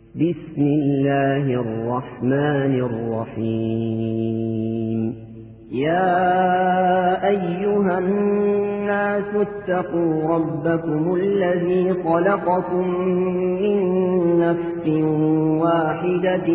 بسم الله الرحمن الرحيم. يا أيها الناس اتقوا ربكم الذي خلقكم من نفس واحدة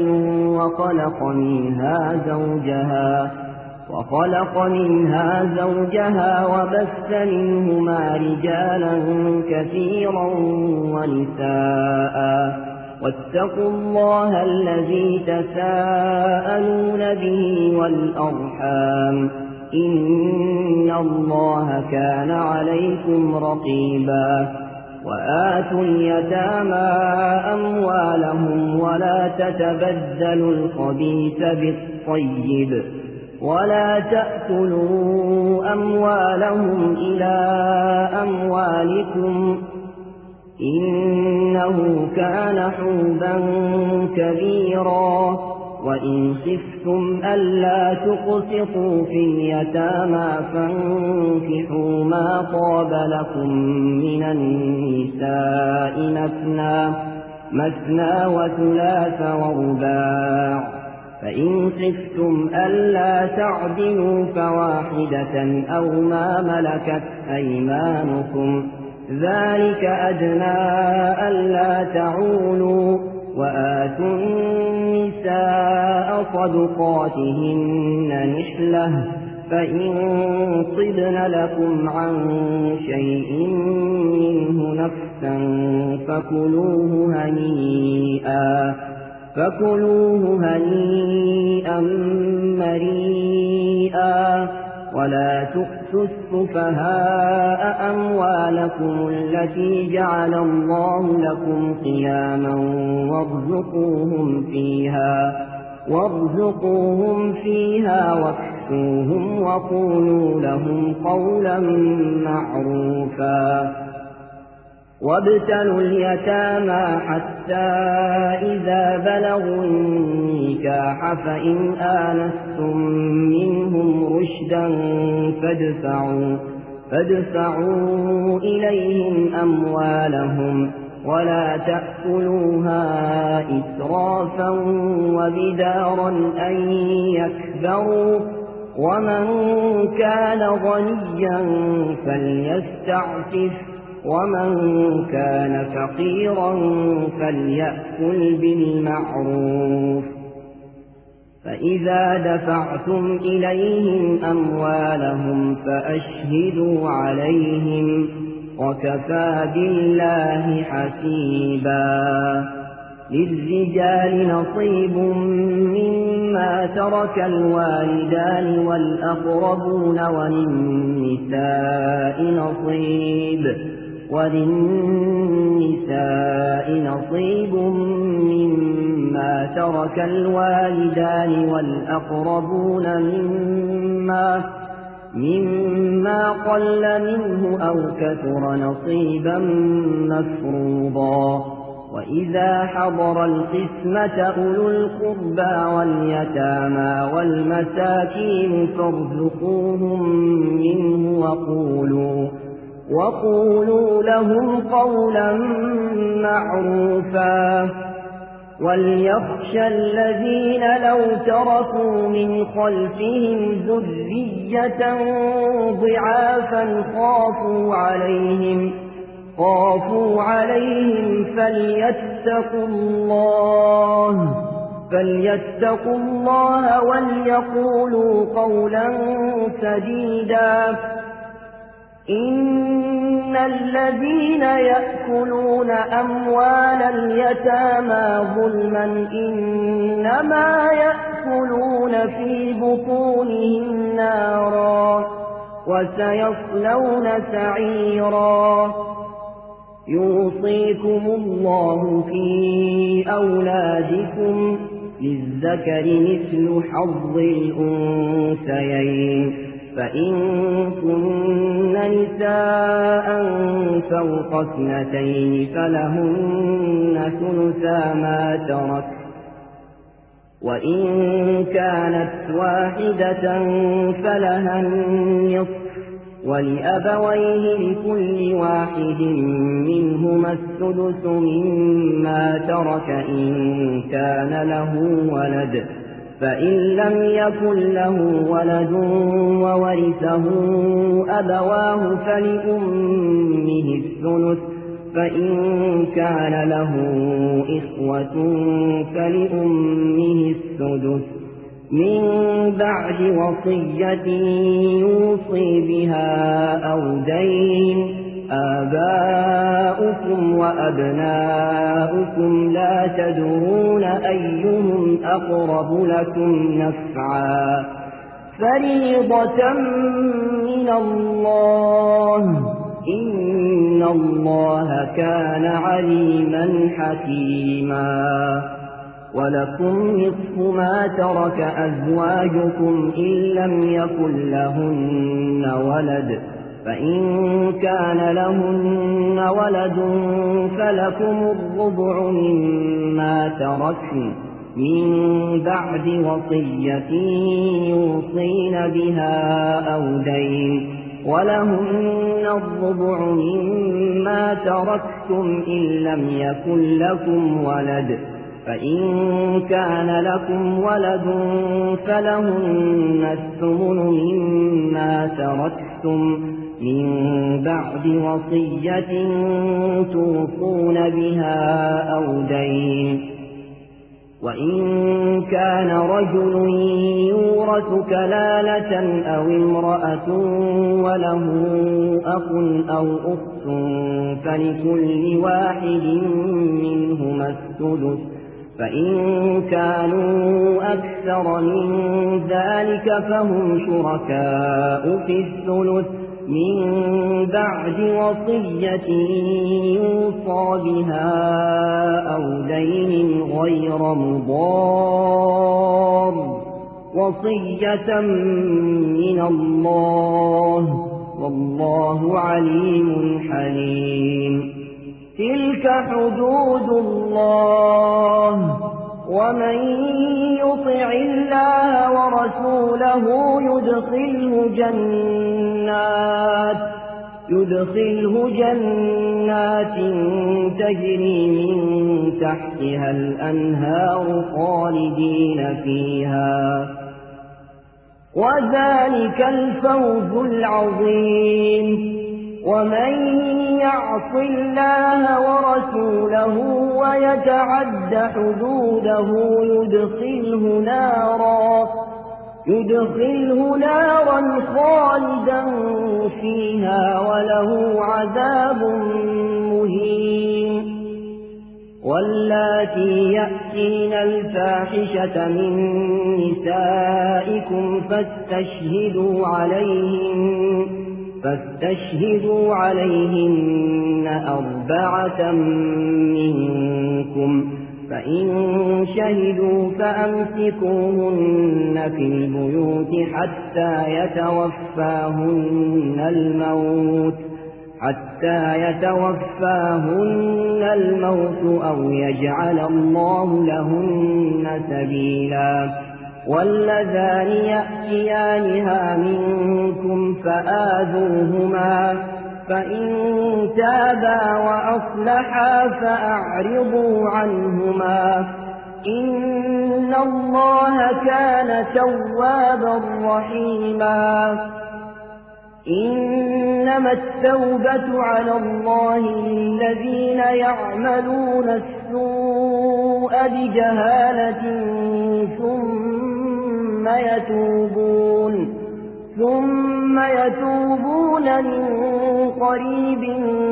وخلق منها زوجها وبث منهما رجالا كثيرا ونساء واتقوا الله الذي تساءلون به والأرحام إن الله كان عليكم رقيبا. وآتوا اليتامى أموالهم ولا تتبدلوا الخبيث بالطيب ولا تأكلوا أموالهم إلى أموالكم إنه كان حوبا كبيرا. وإن خفتم ألا تقسطوا في اليتامى فانكحوا ما طاب لكم من النساء مثنى وثلاث ورباع. فإن خفتم ألا تعدلوا فواحدة أو ما ملكت أيمانكم ذلك أدنى ألا تعولوا. وآتوا النساء صدقاتهن نحلة فإن طبن لكم عن شيء منه نفسا فكلوه هنيئا مريئا. ولا تؤتوا السفهاء أموالكم التي جعل الله لكم قياما وارزقوهم فيها واكسوهم وقولوا لهم قولا معروفا. وابتلوا اليتامى حتى إذا بلغوا النكاح فإن آنستم منهم رشدا فادفعوا إليهم أموالهم ولا تأكلوها إسرافا وبدارا أن يكبروا. ومن كان غنيا فليستعفف ومن كان فقيرا فليأكل بالمعروف. فإذا دفعتم إليهم أموالهم فأشهدوا عليهم وكفى بالله حسيبا. للرجال نصيب مما ترك الوالدان والأقربون وللنساء نصيب مما ترك الوالدان والأقربون مما قل منه أو كثر نصيبا مفروضا. وإذا حضر القسمة أولو القربى واليتامى والمساكين فارزقوهم منه وقولوا لهم قولا معروفا. وليخشى الذين لو تركوا من خلفهم ذرية ضعافا خافوا عليهم فليتقوا الله وليقولوا قولا سديدا. إن الذين يأكلون أموال اليتامى ظلما إنما يأكلون في بطونهم نارا وسيصلون سعيرا. يوصيكم الله في أولادكم للذكر مثل حظ الأنثيين. فإن كن نساء فوق 2 فلهن ثلثا ما ترك وإن كانت واحدة فلها النصف ولأبويه لكل واحد منهما السدس مما ترك إن كان له ولد، فإن لم يكن له ولد وورثه أبواه فلأمه الثلث، فإن كان له إخوة فلأمه السدس من بعد وصية يوصي بها أو دين. آباؤكم وأبناؤكم لا تدرون أيهم أقرب لكم نفعا، فريضة من الله، إن الله كان عليما حكيما. ولكم نصف ما ترك أزواجكم إن لم يكن لهن ولد، فإن كان لهن ولد فلكم الربع مما تركن من بعد وصية يوصين بها أو دين، ولهن الربع مما تركتم إن لم يكن لكم ولد، فإن كان لكم ولد فلهن الثمن مما تركتم من بعد وصية توصون بها أو دين. وإن كان رجل يورث كلالة أو امرأة وله أخ أو أخت فلكل واحد منهما السدس، فإن كانوا أكثر من ذلك فهم شركاء في الثلث من بعد وصية يوصى بها أو دين غير مضار، وصية من الله، والله عليم حليم. تلك حدود الله، ومن يطع الله ورسوله يدخله جنات تجري من تحتها الأنهار خالدين فيها، وذلك الفوز العظيم. ومن يعص الله ورسوله ويتعد حدوده يدخله نارا خالدا فيها وله عذاب مهين. واللاتي يأتين الفاحشة من نسائكم فاستشهدوا عليهن 4 منكم، فإن شهدوا فأمسكوهن في البيوت حتى يتوفاهن الموت أو يجعل الله لهن سبيلا. واللذان يأتيانها منكم فآذوهما، فإن تابا وأصلحا فأعرضوا عنهما، إن الله كان توابا رحيما. إنما التوبة على الله للذين يعملون السوء بجهالة ثم يتوبون من قريب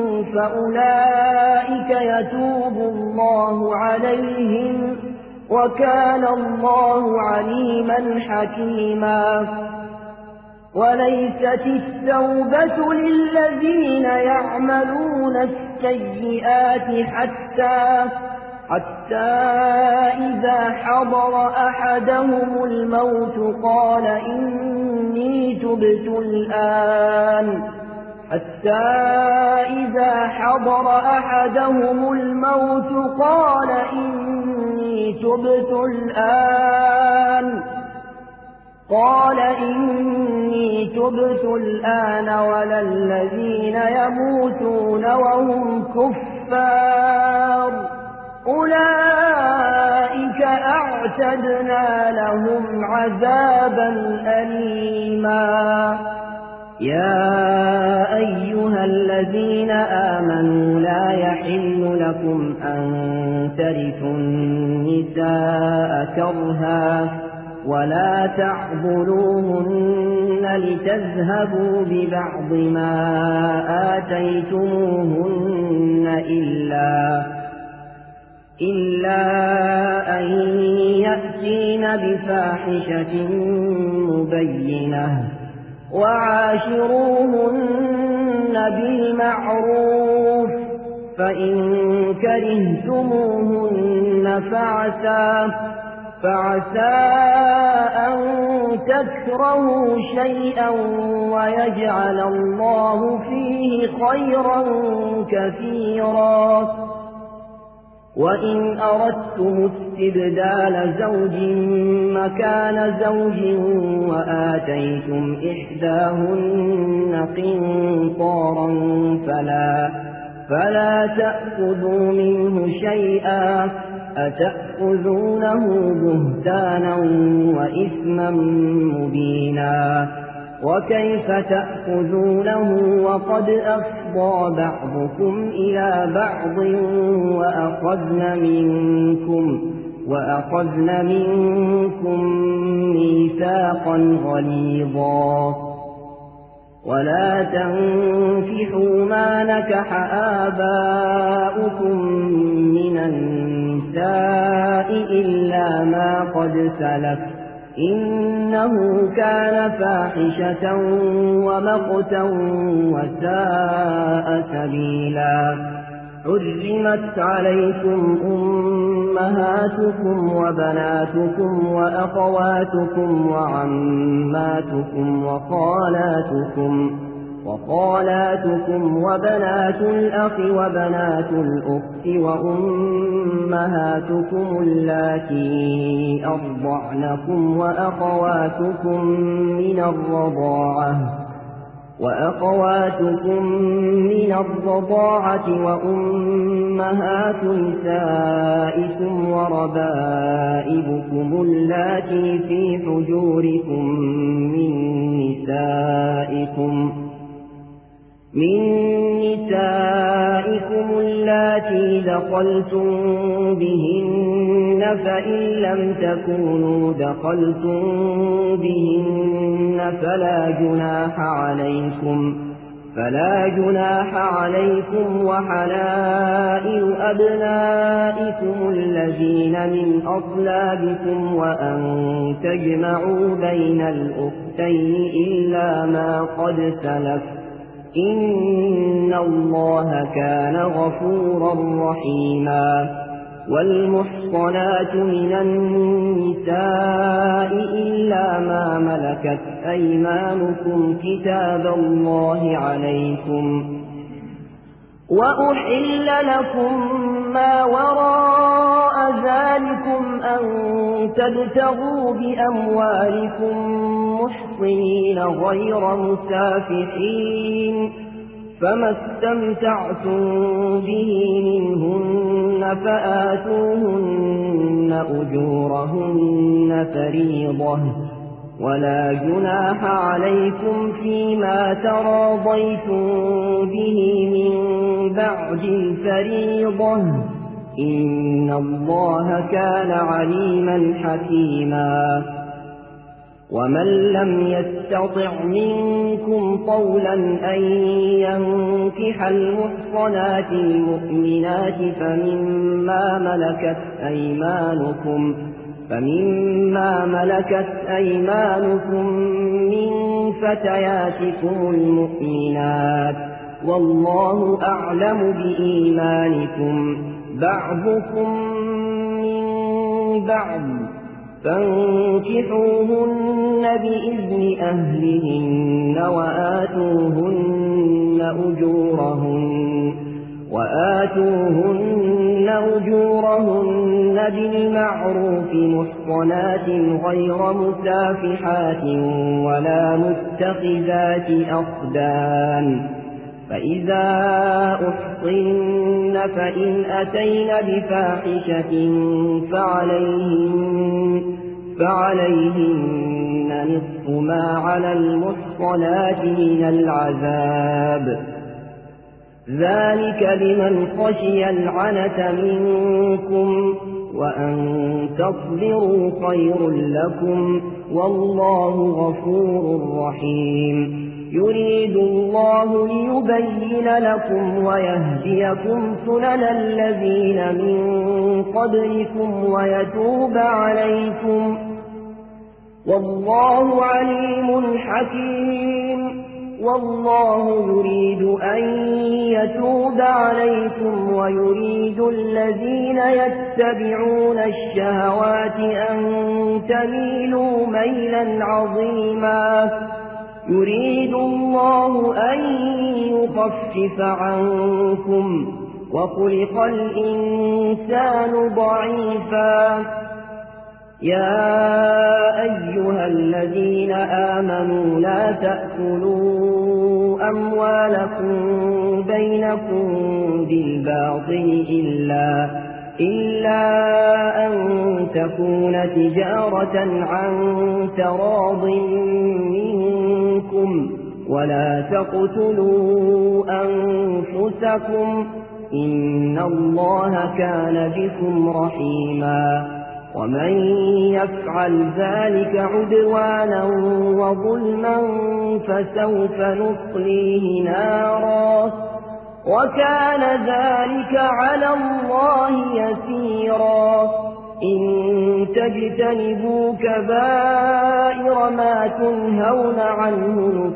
فأولئك يتوب الله عليهم، وكان الله عليما حكيما. وليست التوبة للذين يعملون السيئات حتى إذا حضر أحدهم الموت قال إني تبت الآن قال إني تبت الآن ولا الذين يموتون وهم كفار أولئك أعتدنا لهم عذابا أليما يا أيها الذين آمنوا لا يحل لكم أن ترثوا النساء كرها ولا تعضلوهن لتذهبوا ببعض ما آتيتموهن إلا أن يأتين بفاحشة مبينة وعاشروهن بالمعروف فإن كرهتموهن فعسى أن تكرهوا شيئا ويجعل الله فيه خيرا كثيرا وإن أردتم استبدال زوج مكان زوج وآتيتم إحداهن قنطارا فلا تأخذوا منه شيئا أتأخذونه بهتانا وإثما مبينا وكيف تأخذونه وقد أفضى بعضكم إلى بعض وأخذن منكم ميثاقا غليظا ولا تنكحوا ما نكح آباؤكم من النساء إلا ما قد سلف إنه كان فاحشة ومقتا وساء سبيلا حرمت عليكم أمهاتكم وبناتكم وأخواتكم وعماتكم وخالاتكم وبنات الأخ وبنات الأخت وأمهاتكم اللاتي أرضعنكم وأخواتكم من الرضاعة وأمهات نسائكم وربائبكم اللاتي في حجوركم من نسائكم اللاتي دخلتم بهن فإن لم تكونوا دخلتم بهن فلا جناح عليكم وحلائل أبنائكم الذين من أصلابكم وأن تجمعوا بين الأختين إلا ما قد سلف إن الله كان غفورا رحيما والمحصنات من النساء إلا ما ملكت أيمانكم كتاب الله عليكم وأحل لكم ما وراء ذلكم أن تبتغوا بأموالكم محصنين غير مسافحين فما استمتعتم به منهن فآتوهن أجورهن فريضة ولا جناح عليكم فيما تراضيتم به من بعد الفريضة إن الله كان عليما حكيما ومن لم يستطع منكم طولا أن ينكح المحصنات المؤمنات فمما ملكت أيمانكم من فتياتكم المؤمنات والله أعلم بإيمانكم بعضكم من بعض فانكحوهن بإذن أهلهن وآتوهن أجورهن بالمعروف محصنات غير مسافحات ولا متخذات أخدان فإذا أحصن فإن أتين بفاحشة فعليهن نصف ما على المحصنات من العذاب ذلك لمن خشي العنة منكم وأن تصبروا خير لكم والله غفور رحيم يريد الله ليبين لكم ويهديكم سنن الذين من قبلكم ويتوب عليكم والله عليم حكيم والله يريد أن يتوب عليكم ويريد الذين يتبعون الشهوات أن تميلوا ميلا عظيما يريد الله أن يخفف عنكم وخلق الإنسان ضعيفا يا أيها الذين آمنوا لا تأكلوا أموالكم بينكم بالباطل إلا أن تكون تجارة عن تراض منكم ولا تقتلوا أنفسكم إن الله كان بكم رحيما ومن يفعل ذلك عدوانا وظلما فسوف نصليه نارا وكان ذلك على الله يسيرا إن تجتنبوا كبائر ما تنهون عنه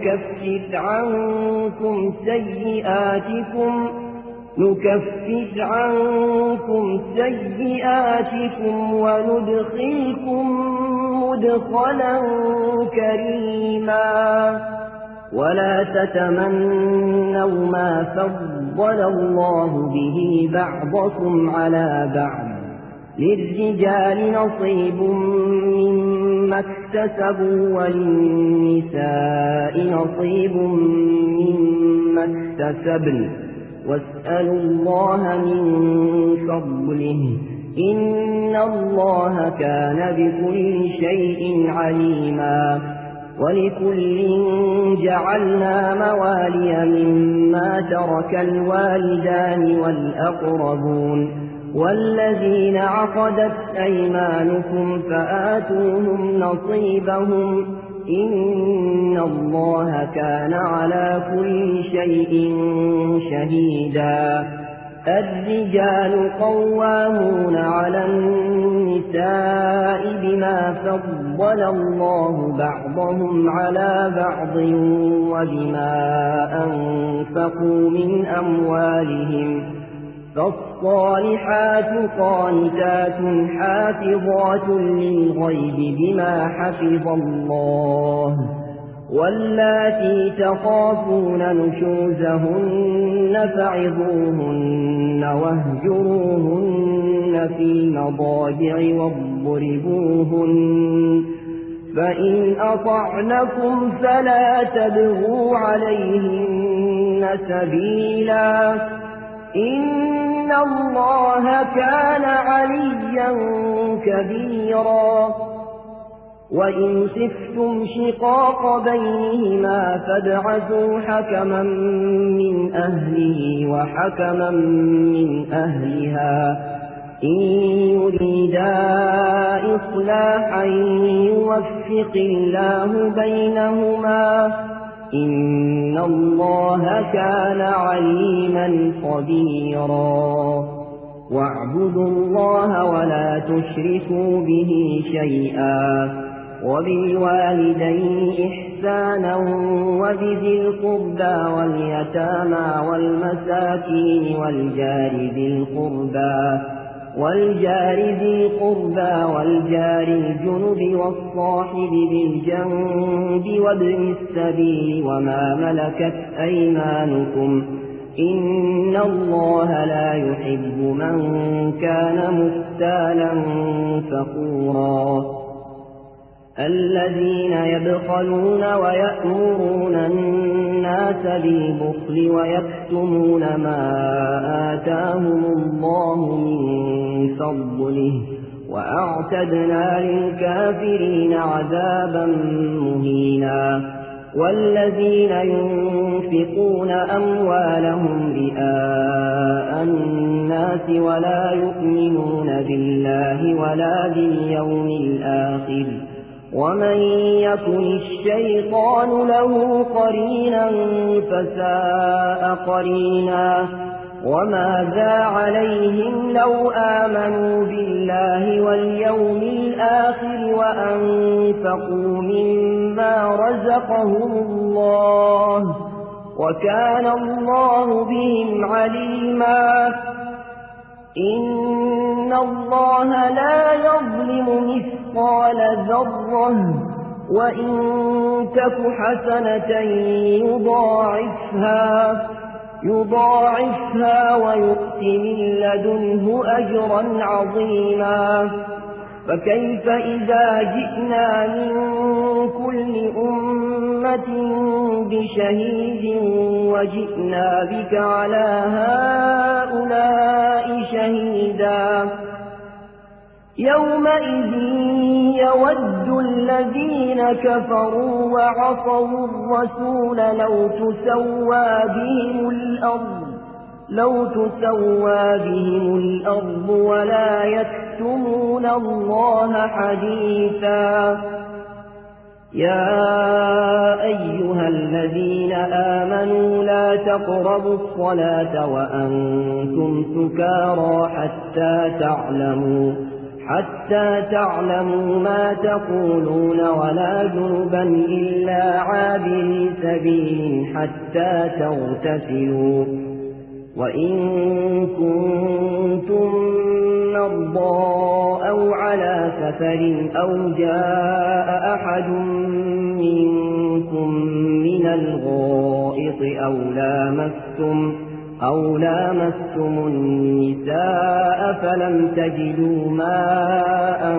نكفر عنكم سيئاتكم وندخلكم مدخلا كريما ولا تتمنوا ما فضل الله به بعضكم على بعض للرجال نصيب مما اكتسبوا وللنساء نصيب مما اكتسبن واسألوا الله من فضله إن الله كان بكل شيء عليما ولكل جعلنا موالي مما ترك الوالدان والأقربون والذين عقدت أيمانكم فآتوهم نصيبهم إن الله كان على كل شيء شهيدا الرجال قوامون على النساء بما فضل الله بعضهم على بعض وبما أنفقوا من أموالهم فالصالحات قانتات حافظات للغيب بما حفظ الله واللاتي تخافون نشوزهن فعظوهن واهجروهن في المضاجع واضربوهن فإن أطعنكم فلا تبغوا عليهن سبيلا إن الله كان عليا كبيرا وإن خفتم شقاق بينهما فابعثوا حكما من أهله وحكما من أهلها إن يريدا إصلاحا يوفق الله بينهما إن الله كان عليما خبيرا واعبدوا الله ولا تشركوا به شيئا وبالوالدين إحسانا وبذي القربى واليتامى والمساكين والجار ذي القربى والجار الجنب والصاحب بالجنب وابن السبيل وما ملكت أيمانكم إن الله لا يحب من كان مختالا فخورا الذين يبخلون ويأمرون الناس بالبخل ويكتمون ما آتاهم الله من فضله وأعتدنا للكافرين عذابا مهينا والذين ينفقون أموالهم رئاء الناس ولا يؤمنون بالله ولا باليوم الآخر ومن يكن الشيطان له قرينا فساء قرينا وماذا عليهم لو آمنوا بالله واليوم الآخر وأنفقوا مما رزقهم الله وكان الله بهم عليما إن الله لا يظلم مثقال ذرة وإن تك حسنة يضاعفها ويؤت من لدنه أجرا عظيما فكيف إذا جئنا من كل أمة بشهيد وجئنا بك على هؤلاء شهيدا يومئذ يود الذين كفروا وعصوا الرسول لو تسوى بهم الأرض ولا يكتمون الله حديثا يا أيها الذين آمنوا لا تقربوا الصلاة وأنتم سكارى حتى تعلموا ما تقولون ولا جنبا إلا عابري سبيل حتى تغتسلوا وإن كنتم مرضى أو على سفر أو جاء أحد منكم من الغائط أو لامستم النساء فلم تجدوا ماء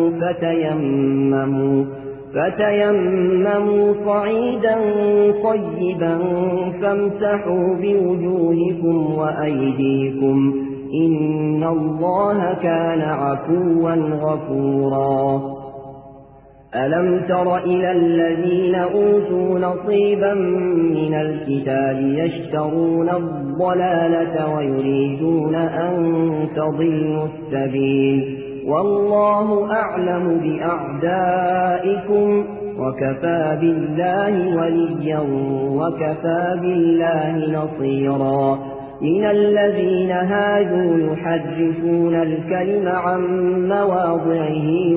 فتيمموا صعيدا طيبا فامسحوا بوجوهكم وأيديكم إن الله كان عفوا غفورا ألم تر إلى الذين أوتوا نصيبا من الكتاب يشترون الضلالة ويريدون أن تضلوا السبيل والله أعلم بأعدائكم وكفى بالله وليا وكفى بالله نصيرا من الذين هادوا يحرفون الكلم عن مواضعه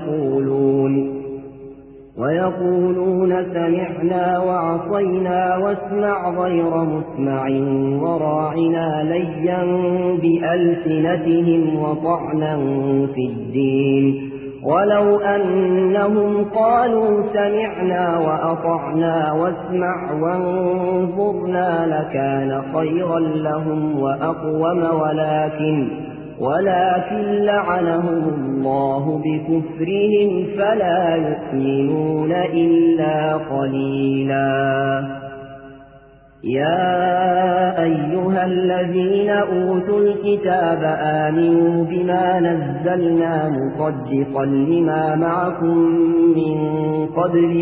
ويقولون سمعنا وعصينا واسمع غير مسمع وراعنا ليا بألسنتهم وطعنا في الدين ولو أنهم قالوا سمعنا وأطعنا واسمع وانظرنا لكان خيرا لهم وأقوم ولكن لعنهم الله بكفرهم فلا يؤمنون إلا قليلا يا أيها الذين أوتوا الكتاب آمنوا بما نزلنا مصدقا لما معكم من قبل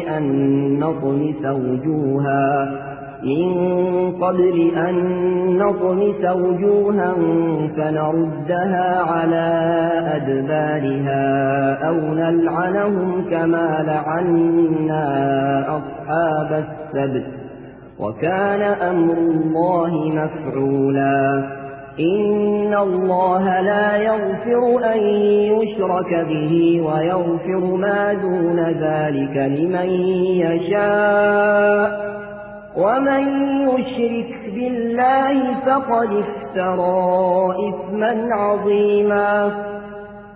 أن نطمس وجوها فنردها على أدبارها أو نلعنهم كما لعنا أصحاب السبت وكان أمر الله مفعولا إن الله لا يغفر أن يشرك به ويغفر ما دون ذلك لمن يشاء ومن يشرك بالله فقد افترى إثما عظيما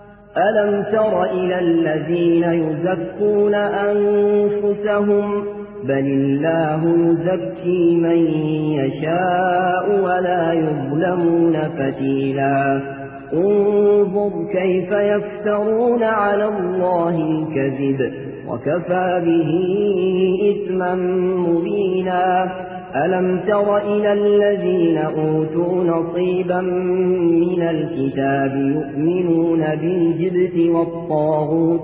ألم تر إلى الذين يزكون أنفسهم بل الله يزكي من يشاء ولا يظلمون فتيلا انظر كيف يفترون على الله الكذب وكفى به إثما مبينا ألم تر إلى الذين أوتوا نصيبا من الكتاب يؤمنون بالجبت والطاغوت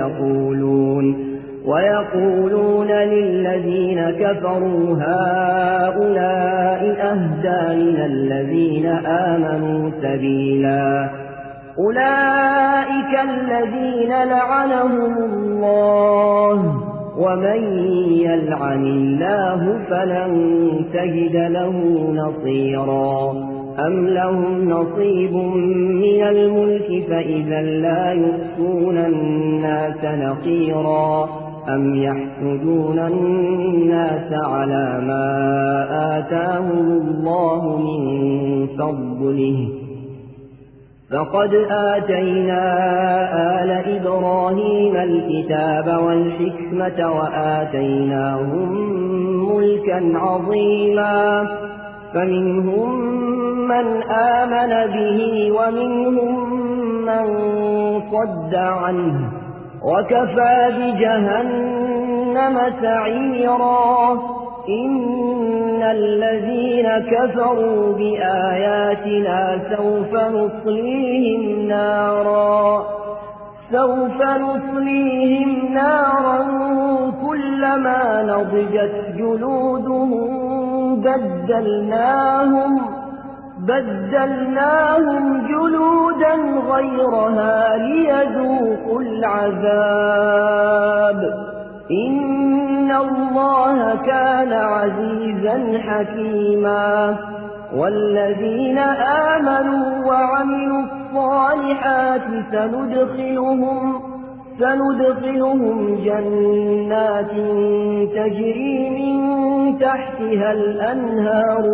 ويقولون للذين كفروا هؤلاء أهدى من الذين آمنوا سبيلا أولئك الذين لعنهم الله ومن يلعن الله فلن تجد له نصيرا أم لهم نصيب من الملك فإذا لا يؤتون الناس نقيرا أم يحسدون الناس على ما آتاهم الله من فضله فقد آتينا آل إبراهيم الكتاب والحكمة وآتيناهم ملكا عظيما فمنهم من آمن به ومنهم من صد عنه وكفى بجهنم سعيرا إن الذين كفروا بآياتنا سوف نصليهم نارا كلما نضجت جلودهم بدلناهم جلودا غيرها ليذوقوا العذاب إن الله كان عزيزا حكيما والذين آمنوا وعملوا الصالحات سندخلهم جنات تجري من تحتها الأنهار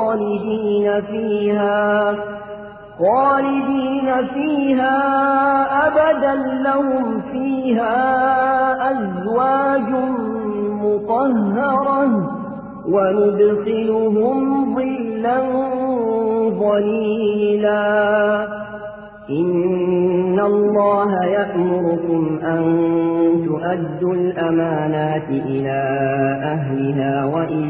خالدين فيها أبدا لهم فيها أزواج مطهرة وندخلهم ظلا ظليلا إن الله يأمركم أن تؤدوا الأمانات إلى أهلها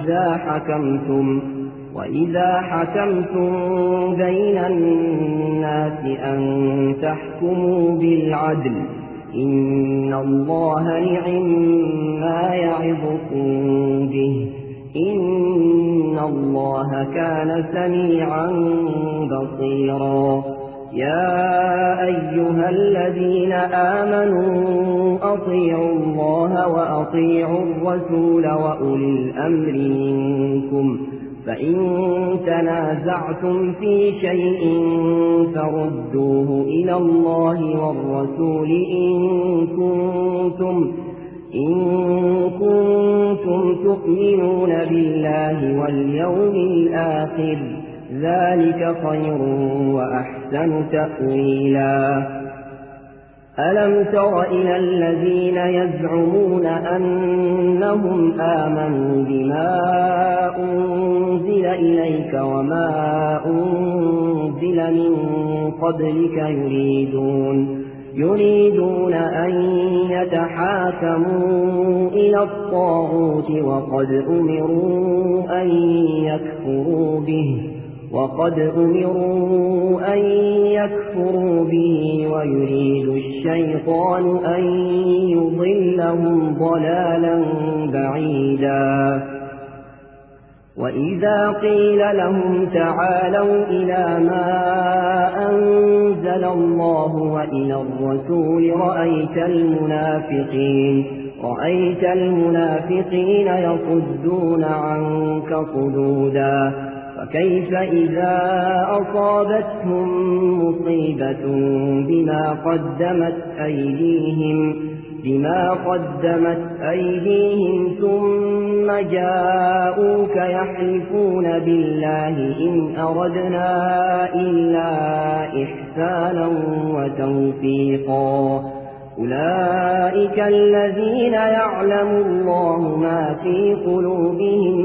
وإذا حكمتم بين الناس أن تحكموا بالعدل إن الله نعم ما يعظكم به إن الله كان سميعا بصيرا يا أيها الذين آمنوا أطيعوا الله وأطيعوا الرسول وأولي الأمر منكم فإن تنازعتم في شيء فردوه إلى الله والرسول إن كنتم تؤمنون بالله واليوم الآخر ذلك خير وأحسن تأويلا ألم تر إلى الذين يزعمون أنهم آمنوا بما أنزل إليك وما أنزل من قبلك يريدون أن يتحاكموا إلى الطاغوت وقد أمروا أن يكفروا به ويريد الشيطان أن يضلهم ضلالا بعيدا وإذا قيل لهم تعالوا إلى ما أنزل الله وإلى الرسول رأيت المنافقين يصدون عنك صدودا فكيف إذا أصابتهم مصيبة بما قدمت أيديهم ثم جاءوك يحلفون بالله إن أردنا إلا إحسانا وتوفيقا أولئك الذين يعلم الله ما في قلوبهم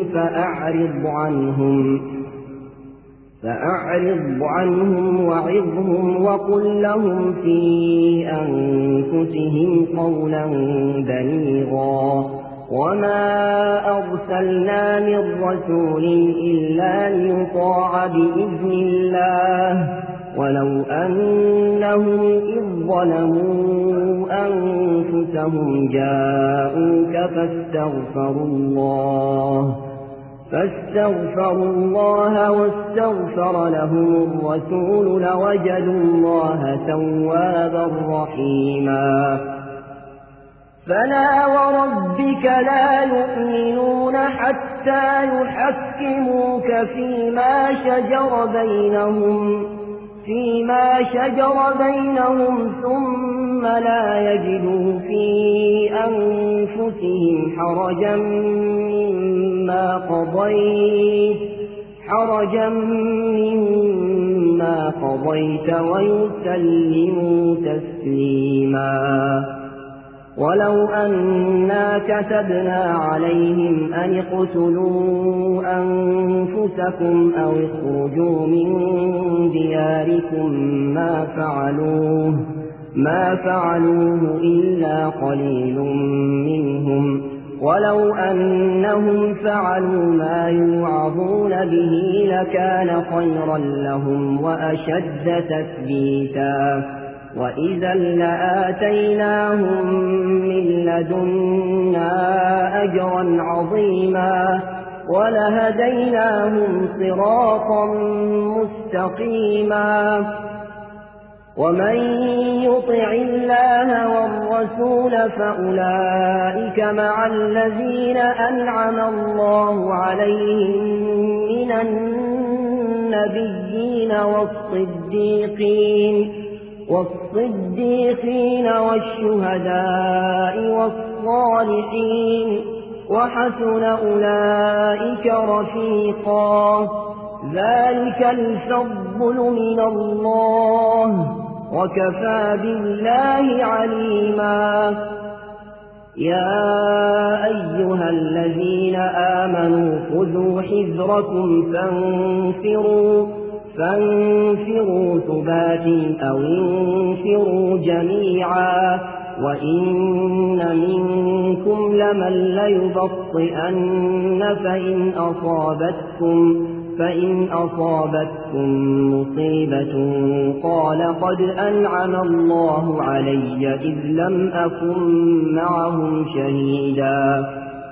فأعرض عنهم وعظهم وقل لهم في أنفسهم قولا بليغا وما أرسلنا من رسول إلا ليطاع بإذن الله ولو أنهم إذ ظلموا أنفسهم جاءوك فاستغفروا الله واستغفر لهم الرسول لوجدوا الله توابا رحيما فلا وربك لا يؤمنون حتى يحكموك فيما شجر بينهم ثم لا يجدوا في أنفسهم حرجا مما قضيت ويسلموا تسليما ولو أنا كتبنا عليهم أن اقتلوا أنفسكم أو اخرجوا من دياركم ما فعلوه إلا قليل منهم ولو أنهم فعلوا ما يوعظون به لكان خيرا لهم وأشد تثبيتا وإذا لآتيناهم من لدنا أجرا عظيما ولهديناهم صراطا مستقيما ومن يطع الله والرسول فأولئك مع الذين أنعم الله عليهم من النبيين والصديقين والشهداء والصالحين وحسن أولئك رفيقا ذلك الفضل من الله وكفى بالله عليما يا أيها الذين آمنوا خذوا حذركم فانفروا ثبات أو انفروا جميعا وإن منكم لمن ليبطئن فإن أصابتكم مصيبة قال قد أنعم الله علي إذ لم أكن معهم شهيدا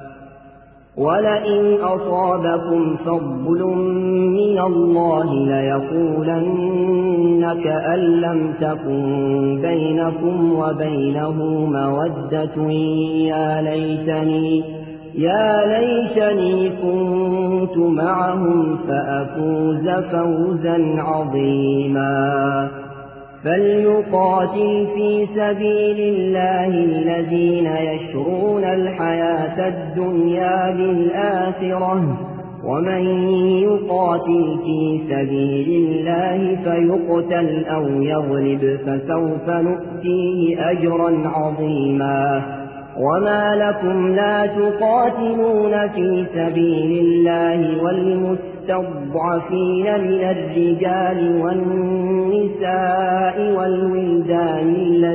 ولئن أصابكم فضل من الله ليقولن كأن لم تكن بينكم وبينه مودة يا ليتني كنت معهم فأفوز فوزا عظيما فليقاتل في سبيل الله الذين يشرون الحياة الدنيا بالآخرة ومن يقاتل في سبيل الله فيقتل أو يغلب فسوف نؤتيه أجرا عظيما وما لكم لا تقاتلون في سبيل الله والمستضعفين من الرجال والنساء والولدان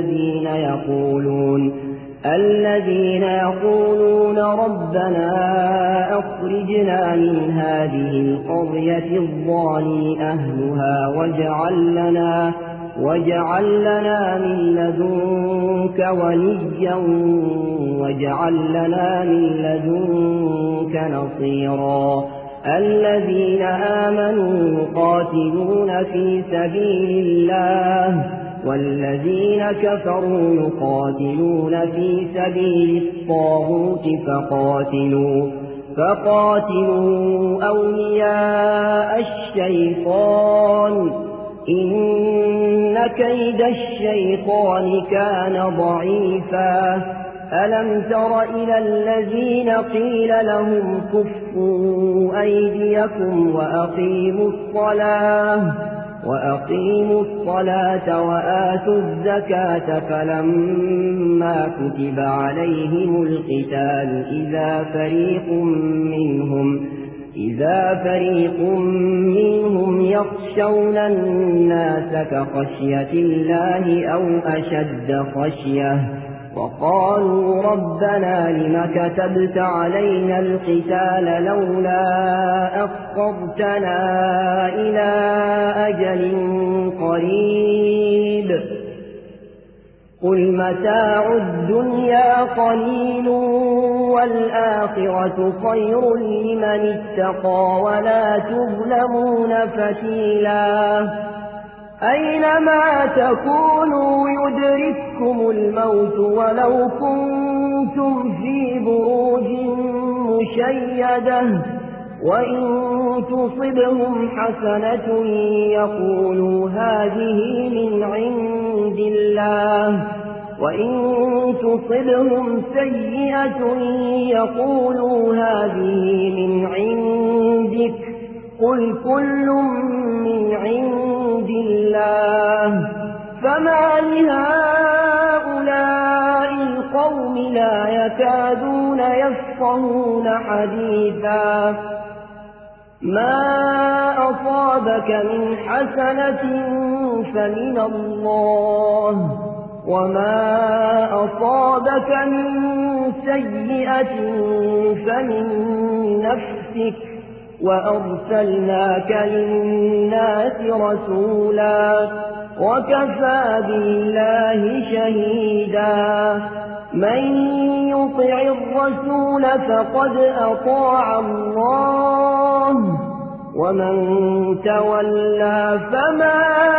الذين يقولون ربنا أخرجنا من هذه القرية الظالم أهلها واجعل لنا من لدنك وليا واجعل لنا من لدنك نصيرا الذين آمنوا يقاتلون في سبيل الله والذين كفروا يقاتلون في سبيل الطاغوت فقاتلوا أولياء الشيطان إن كيد الشيطان كان ضعيفا ألم تر إلى الذين قيل لهم كفوا أيديكم وأقيموا الصلاة وأقيموا الصلاة وآتوا الزكاة فلما كتب عليهم القتال إذا فريق منهم يخشون الناس كخشية الله أو أشد خشية وقالوا ربنا لم كتبت علينا القتال لولا أخرتنا إلى أجل قريب قل متاع الدنيا قليل والآخرة خير لمن اتقى ولا تظلمون فتيلا أينما تكونوا يدرككم الموت ولو كنتم في بروج مشيدة وإن تصبهم حسنة يقولوا هذه من عند الله وإن تصبهم سيئة يقولوا هذه من عندك قل كل من عند الله فما لهؤلاء القوم لا يكادون يفقهون حديثا ما أصابك من حسنة فمن الله وما أصابك من سيئة فمن نفسك وأرسلناك للناس رسولا وكفى بالله شهيدا من يطع الرسول فقد أطاع الله ومن تولى فما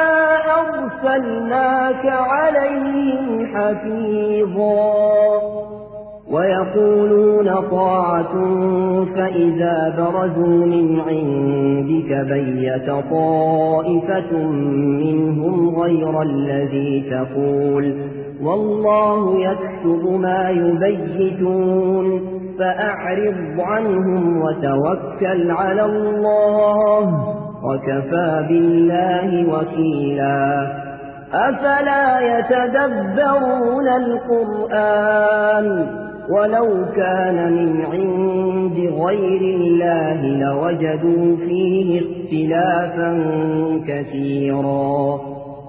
أرسلناك عليهم حفيظا ويقولون طاعة فإذا برزوا من عندك بيت طائفة منهم غير الذي تقول والله يكتب ما يبيتون فأعرض عنهم وتوكل على الله وكفى بالله وكيلا أفلا يتدبرون القرآن ولو كان من عند غير الله لوجدوا فيه اختلافا كثيرا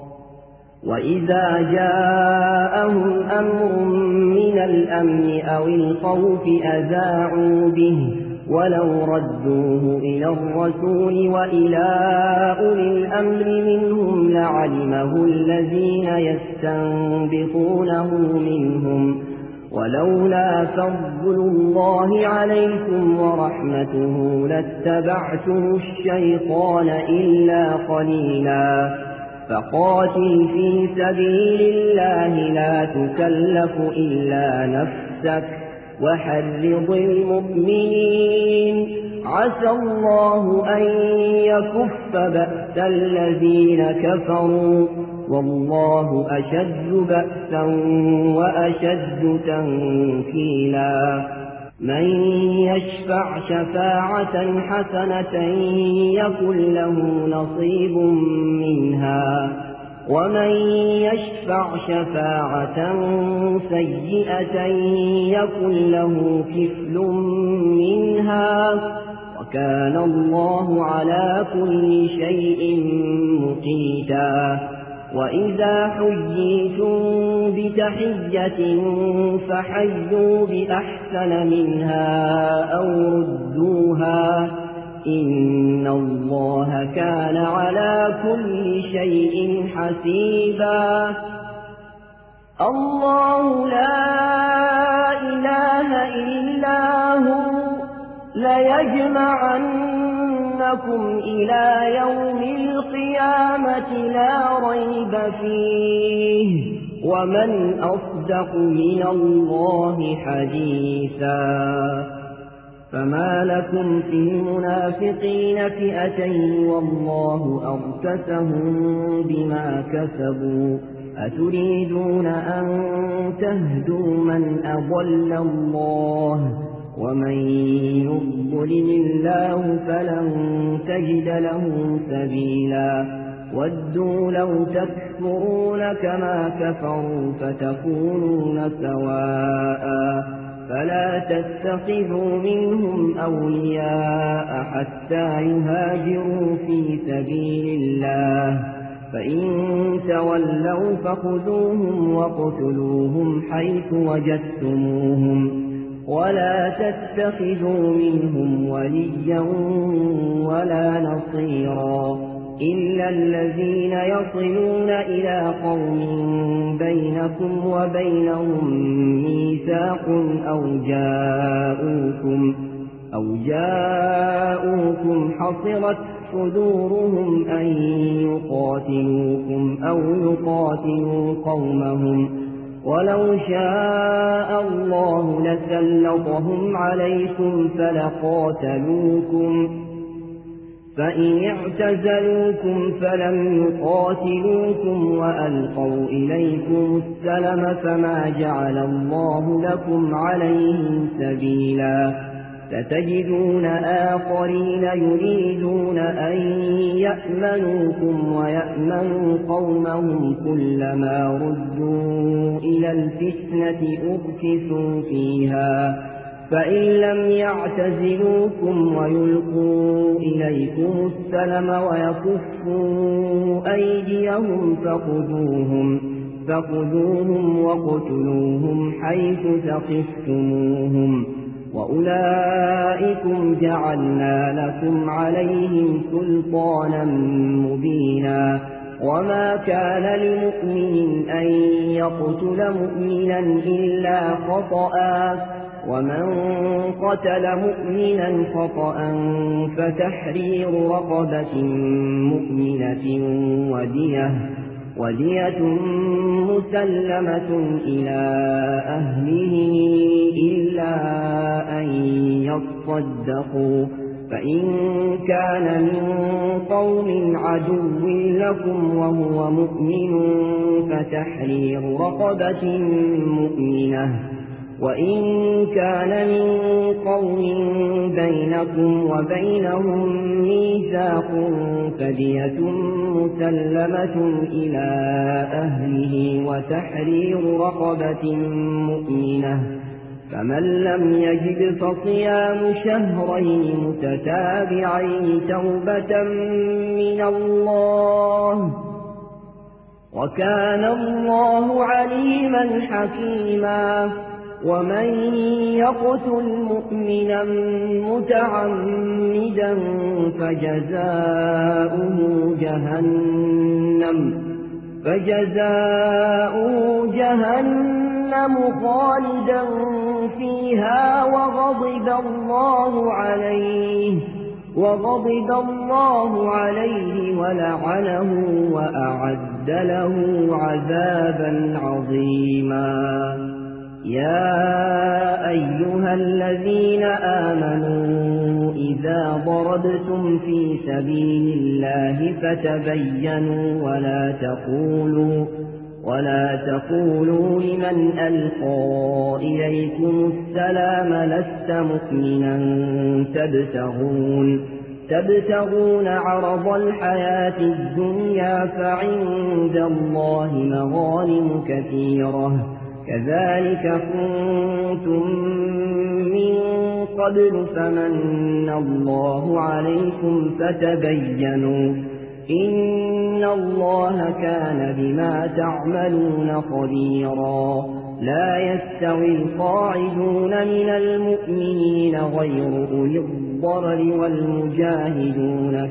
وإذا جاءهم أمر من الأمن أو الخوف أذاعوا به ولو ردوه إلى الرسول وإلى أولي الأمر منهم لعلمه الذين يستنبطونه منهم ولولا فضل الله عليكم ورحمته لاتبعتم الشيطان إلا قليلا فقاتل في سبيل الله لا تكلف إلا نفسك وحرض المؤمنين عسى الله أن يكف بأس الذين كفروا والله أشد بأسا وأشد تنكيلا من يشفع شفاعة حسنة يكن له نصيب منها ومن يشفع شفاعة سيئة يكن له كفل منها وكان الله على كل شيء مقيتا وإذا حييتم بتحية فحيوا بأحسن منها أو ردوها إن الله كان على كل شيء حسيبا الله لا إله إلا هو ليجمعنكم إلى يوم القيامة لا ريب فيه ومن أصدق من الله حديثا فما لكم في المنافقين فئتين والله أركسهم بما كسبوا أتريدون أن تهدوا من أضل الله ومن يضلل الله فلن تجد له سبيلا ودوا لو تكفرون كما كفروا فتكونون سواء فلا تتخذوا منهم أولياء حتى يهاجروا في سبيل الله فإن تولوا فخذوهم وقتلوهم حيث وجدتموهم ولا تتخذوا منهم وليا ولا نصيرا إلا الذين يصلون إلى قوم بينكم وبينهم ميثاق أو جاءوكم حصرت صدورهم أن يقاتلوكم أو يقاتلوا قومهم ولو شاء الله لسلطهم عليكم فلقاتلوكم فإن اعتزلوكم فلم يقاتلوكم وألقوا إليكم السلم فما جعل الله لكم عليهم سبيلا ستجدون آخرين يريدون أن يأمنوكم ويأمنوا قومهم كلما ردوا إلى الفتنة أركسوا فيها فإن لم يعتزلوكم ويلقوا إليكم السلم ويكفوا أيديهم فخذوهم وقتلوهم حيث ثقفتموهم وأولئكم جعلنا لكم عليهم سلطانا مبينا وما كان لمؤمن أن يقتل مؤمنا إلا خطأ ومن قتل مؤمنا خطأ فتحرير رقبة مؤمنة ودية مسلمة إلى أهله إلا أن يصدقوا فإن كان من قوم عدو لكم وهو مؤمن فتحرير رقبة مؤمنة وإن كان من قوم بينكم وبينهم ميثاق فدية مسلمة إلى أهله وتحرير رقبة مؤمنة فمن لم يجد فصيام شهرين متتابعين توبة من الله وكان الله عليما حكيما ومن يقتل مؤمنا متعمدا فجزاؤه جهنم خالدا فيها وغضب الله عليه ولعنه وأعد له عذابا عظيما يا أيها الذين آمنوا إذا ضربتم في سبيل الله فتبينوا ولا تقولوا لمن ألقى إليكم السلام لست مؤمنا تبتغون عرض الحياة الدنيا فعند الله مغانم كثيرة كذلك كنتم من قبل فمن الله عليكم فتبينوا إن الله كان بما تعملون خبيرا لا يستوي القاعدون من المؤمنين غير أولي الضرر والمجاهدون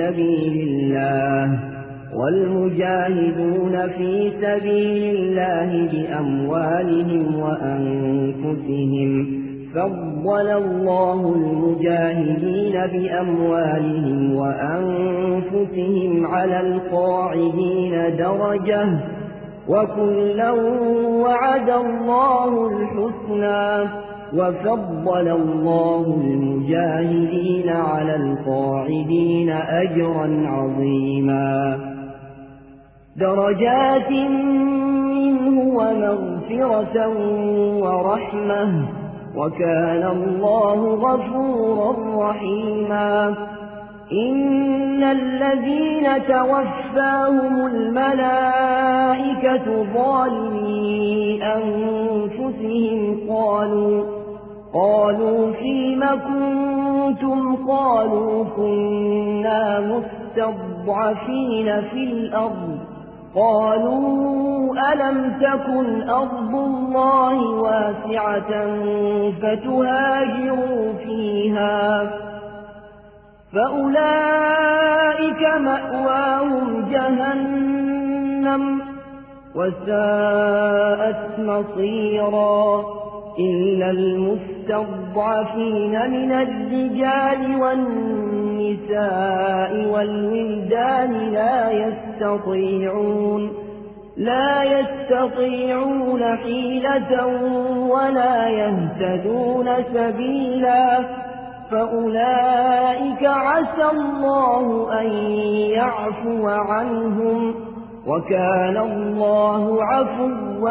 في سبيل الله بأموالهم وأنفسهم فضل الله المجاهدين بأموالهم وأنفسهم على القاعدين درجة وكلا وعد الله الحسنى وفضل الله المجاهدين على القاعدين أجرا عظيما درجات منه ومغفرة ورحمة وكان الله غفورا رحيما إن الذين توفاهم الملائكة ظالمي أنفسهم قالوا فيم كنتم قالوا كنا مستضعفين في الأرض قالوا ألم تكن أرض الله واسعة فتهاجروا فيها فأولئك مأواهم جهنم وساءت مصيرا إلا المستضعفين من الرجال والنساء والولدان لا يستطيعون حيلة ولا يهتدون سبيلا فأولئك عسى الله أن يعفو عنهم وكان الله عفوا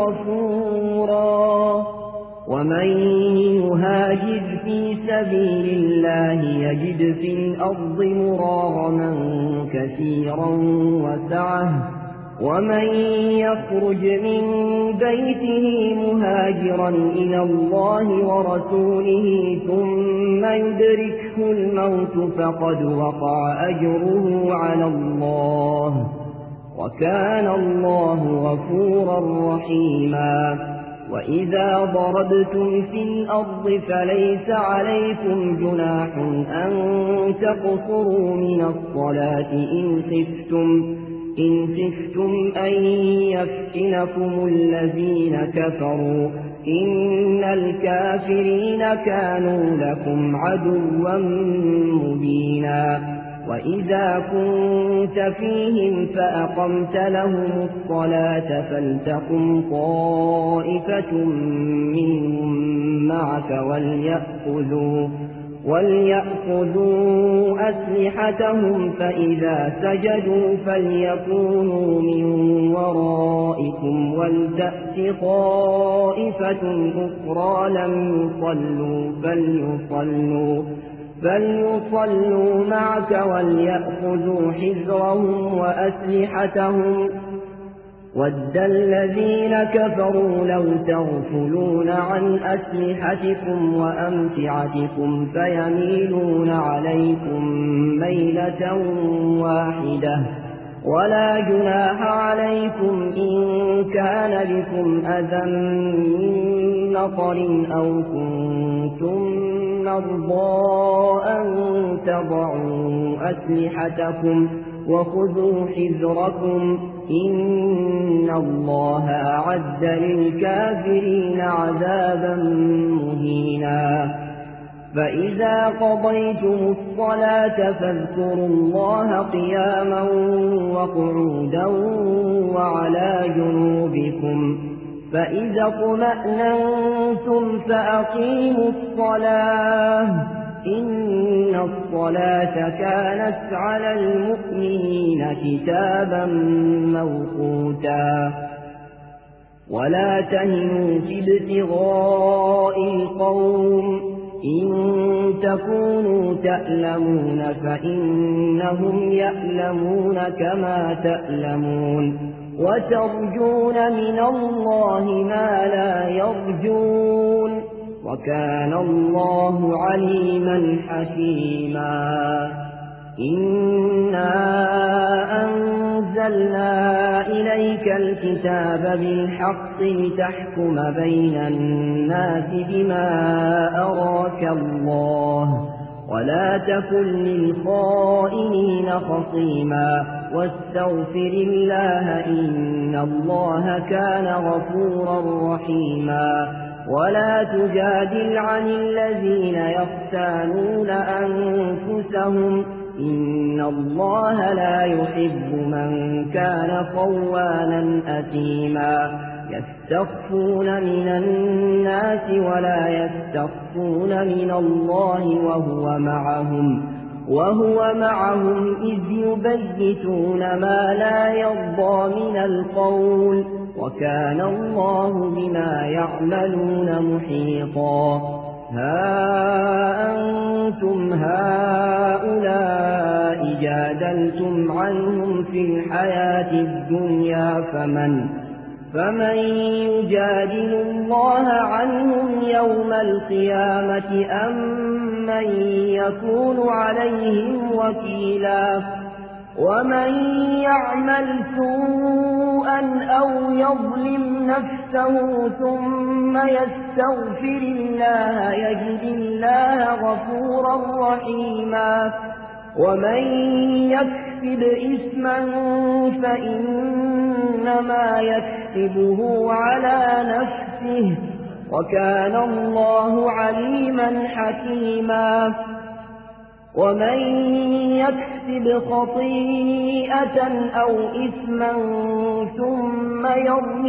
غفورا ومن يهاجر في سبيل الله يجد في الأرض مراغما كثيرا وسعة ومن يخرج من بيته مهاجرا إلى الله ورسوله ثم يدركه الموت فقد وقع أجره على الله وكان الله غفورا رحيما وإذا ضربتم في الأرض فليس عليكم جناح أن تقصروا من الصلاة إن خفتم أن يفتنكم الذين كفروا إن الكافرين كانوا لكم عدوا مبينا وإذا كنت فيهم فأقمت لهم الصلاة فلتقم طائفة منهم معك وليأخذوا أسلحتهم فإذا سجدوا فليكونوا من ورائكم ولتأت طائفة أخرى لم يصلوا فليصلوا معك وليأخذوا حذرهم وأسلحتهم ود الذين كفروا لو تغفلون عن أسلحتكم وأمتعتكم فيميلون عليكم ميلة واحدة ولا جناح عليكم إن كان بكم أذى من مطر أو كنتم مرضى أن تضعوا أسلحتكم وخذوا حذركم إن الله أعد للكافرين عذابا مهينا فإذا قضيتم الصلاة فاذكروا الله قياما وقعودا وعلى جنوبكم فإذا اطمأننتم فأقيموا الصلاة إن الصلاة كانت على المؤمنين كتابا موقوتا ولا تهنوا في ابتغاء القوم إن تكونوا تألمون فإنهم يألمون كما تألمون وترجون من الله ما لا يرجون وكان الله عليما حكيما إنا أنزلنا إليك الكتاب بالحق لتحكم بين الناس بما أراك الله ولا تكن للخائنين خصيما واستغفر الله إن الله كان غفورا رحيما ولا تجادل عن الذين يختانون أنفسهم إن الله لا يحب من كان خوانا أثيما يستخفون من الناس ولا يستخفون من الله وهو معهم إذ يبيتون ما لا يرضى من القول وكان الله بما يعملون محيطا ها أنتم هؤلاء جادلتم عنهم في الحياة الدنيا فمن يجادل الله عنهم يوم القيامة أم من يكون عليهم وكيلا ومن يعمل سوءا أو يظلم نفسه ثم يستغفر الله يجد الله غفورا رحيما ومن يكسب إثما فإنما يكسبه على نفسه وكان الله عليما حكيما ومن يكسب خطيئة أو إثما ثم يرم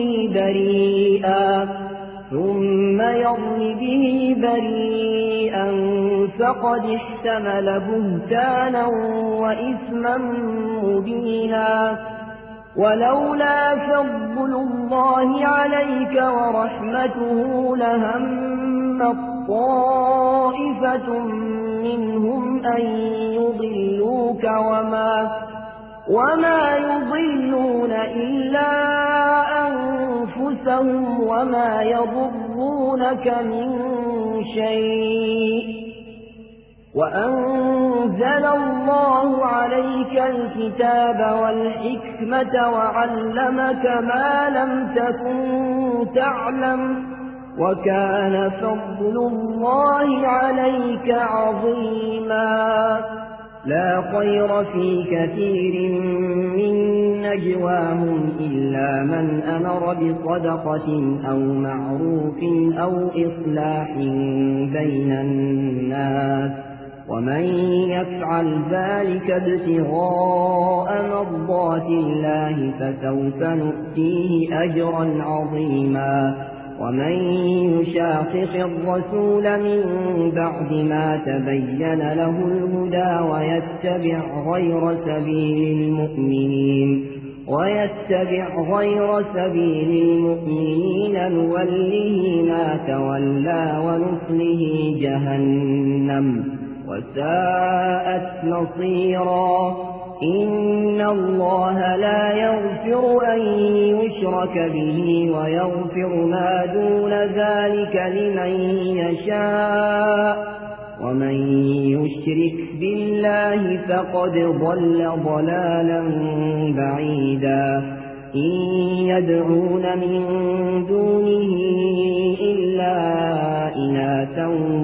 به بريئا فقد احتمل بهتانا وإثما مبينا ولولا فضل الله عليك ورحمته لهم طائفة منهم أن يضلوك وما يضلون إلا أنفسهم وما يضرونك من شيء وأنزل الله عليك الكتاب والحكمة وعلمك ما لم تكن تعلم وكان فضل الله عليك عظيما لا خير في كثير من نجواهم إلا من أمر بصدقة أو معروف أو إصلاح بين الناس ومن يفعل ذلك ابتغاء مرضات الله فسوف نؤتيه أجرا عظيما ومن يشاقق الرسول من بعد ما تبين له الهدى ويتبع غير سبيل المؤمنين نوله ما تولى ونصله جهنم وساءت مصيرا إن الله لا يغفر أن يشرك به ويغفر ما دون ذلك لمن يشاء ومن يشرك بالله فقد ضل ضلالا بعيدا إن يدعون من دونه إلا إناثا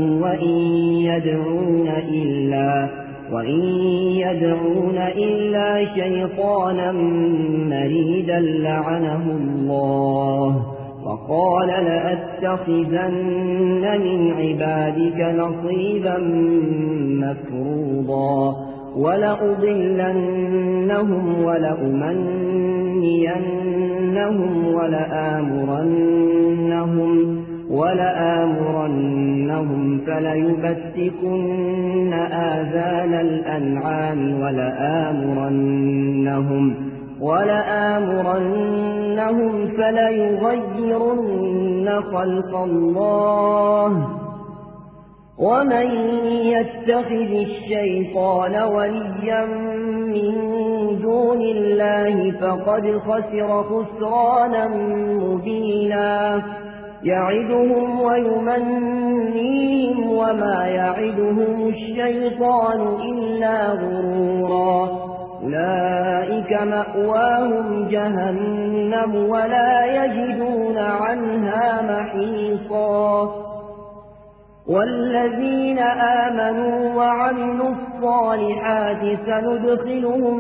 وإن يدعون إلا شيطانا مريدا لعنه الله وقال لأتخذن من عبادك نصيبا مفروضا ولأضلنهم ولأمنينهم ولآمرنهم فليبتكن آذان الأنعام ولآمرنهم فليغيرن خلق الله ومن يتخذ الشيطان وليا من دون الله فقد خسر خسرانا مبينا يعدهم ويمنيهم وما يعدهم الشيطان إلا غرورا أولئك مأواهم جهنم ولا يجدون عنها محيصا والذين آمنوا وعملوا الصالحات سندخلهم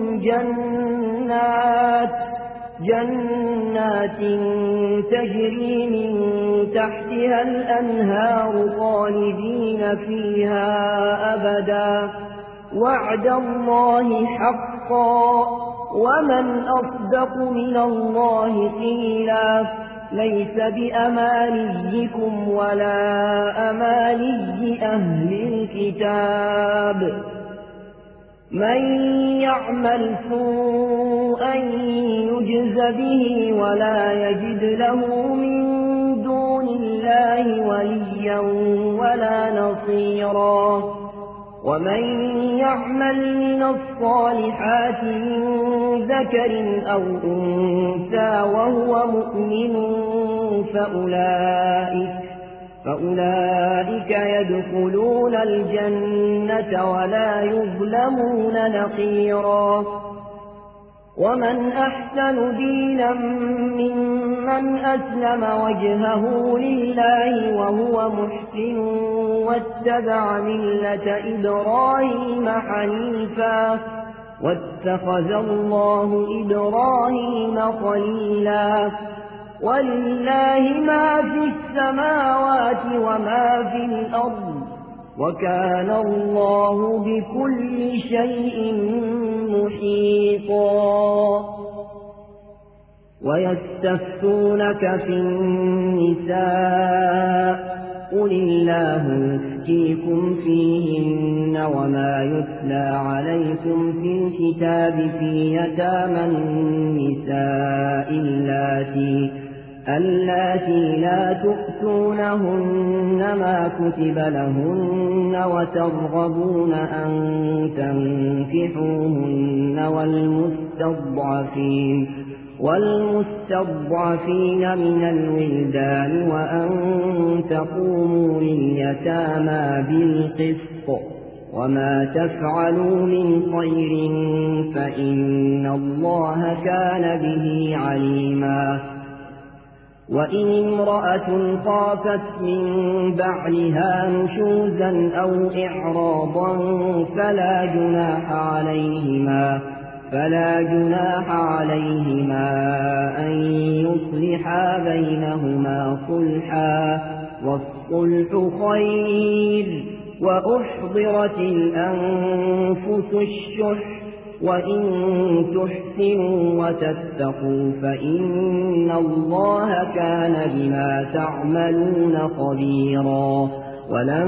جنات تجري من تحتها الأنهار خالدين فيها أبدا وعد الله حقا ومن أصدق من الله قيلا ليس بأمانيكم ولا أماني أهل الكتاب من يعمل سوءا يجز به ولا يجد له من دون الله وليا بصيرا ومن يعمل من الصالحات من ذكر أو أنثى وهو مؤمن فأولئك يدخلون الجنة ولا يظلمون نقيرا ومن أحسن دينا ممن أسلم وجهه لله وهو محسن واتبع ملة إبراهيم حنيفا واتخذ الله إبراهيم خليلا ولله ما في السماوات وما في الأرض وكان الله بكل شيء محيطا ويستفتونك في النساء قل الله يفتيكم فيهن وما يتلى عليكم في الكتاب في يتامى النساء اللاتي لا تؤتونهن ما كتب لهن وترغبون أن تنكحوهن والمستضعفين من الولدان وأن تقوموا لليتامى بالقسط وما تفعلوا من خير فإن الله كان به عليما وإن امرأة خافت من بعلها نشوزا أو إعراضا فلا جناح عليهما أن يصلحا بينهما صلحا والصلح خير وأحضرت الأنفس الشح وإن تحسنوا وتتقوا فإن الله كان بما تعملون خبيرا ولن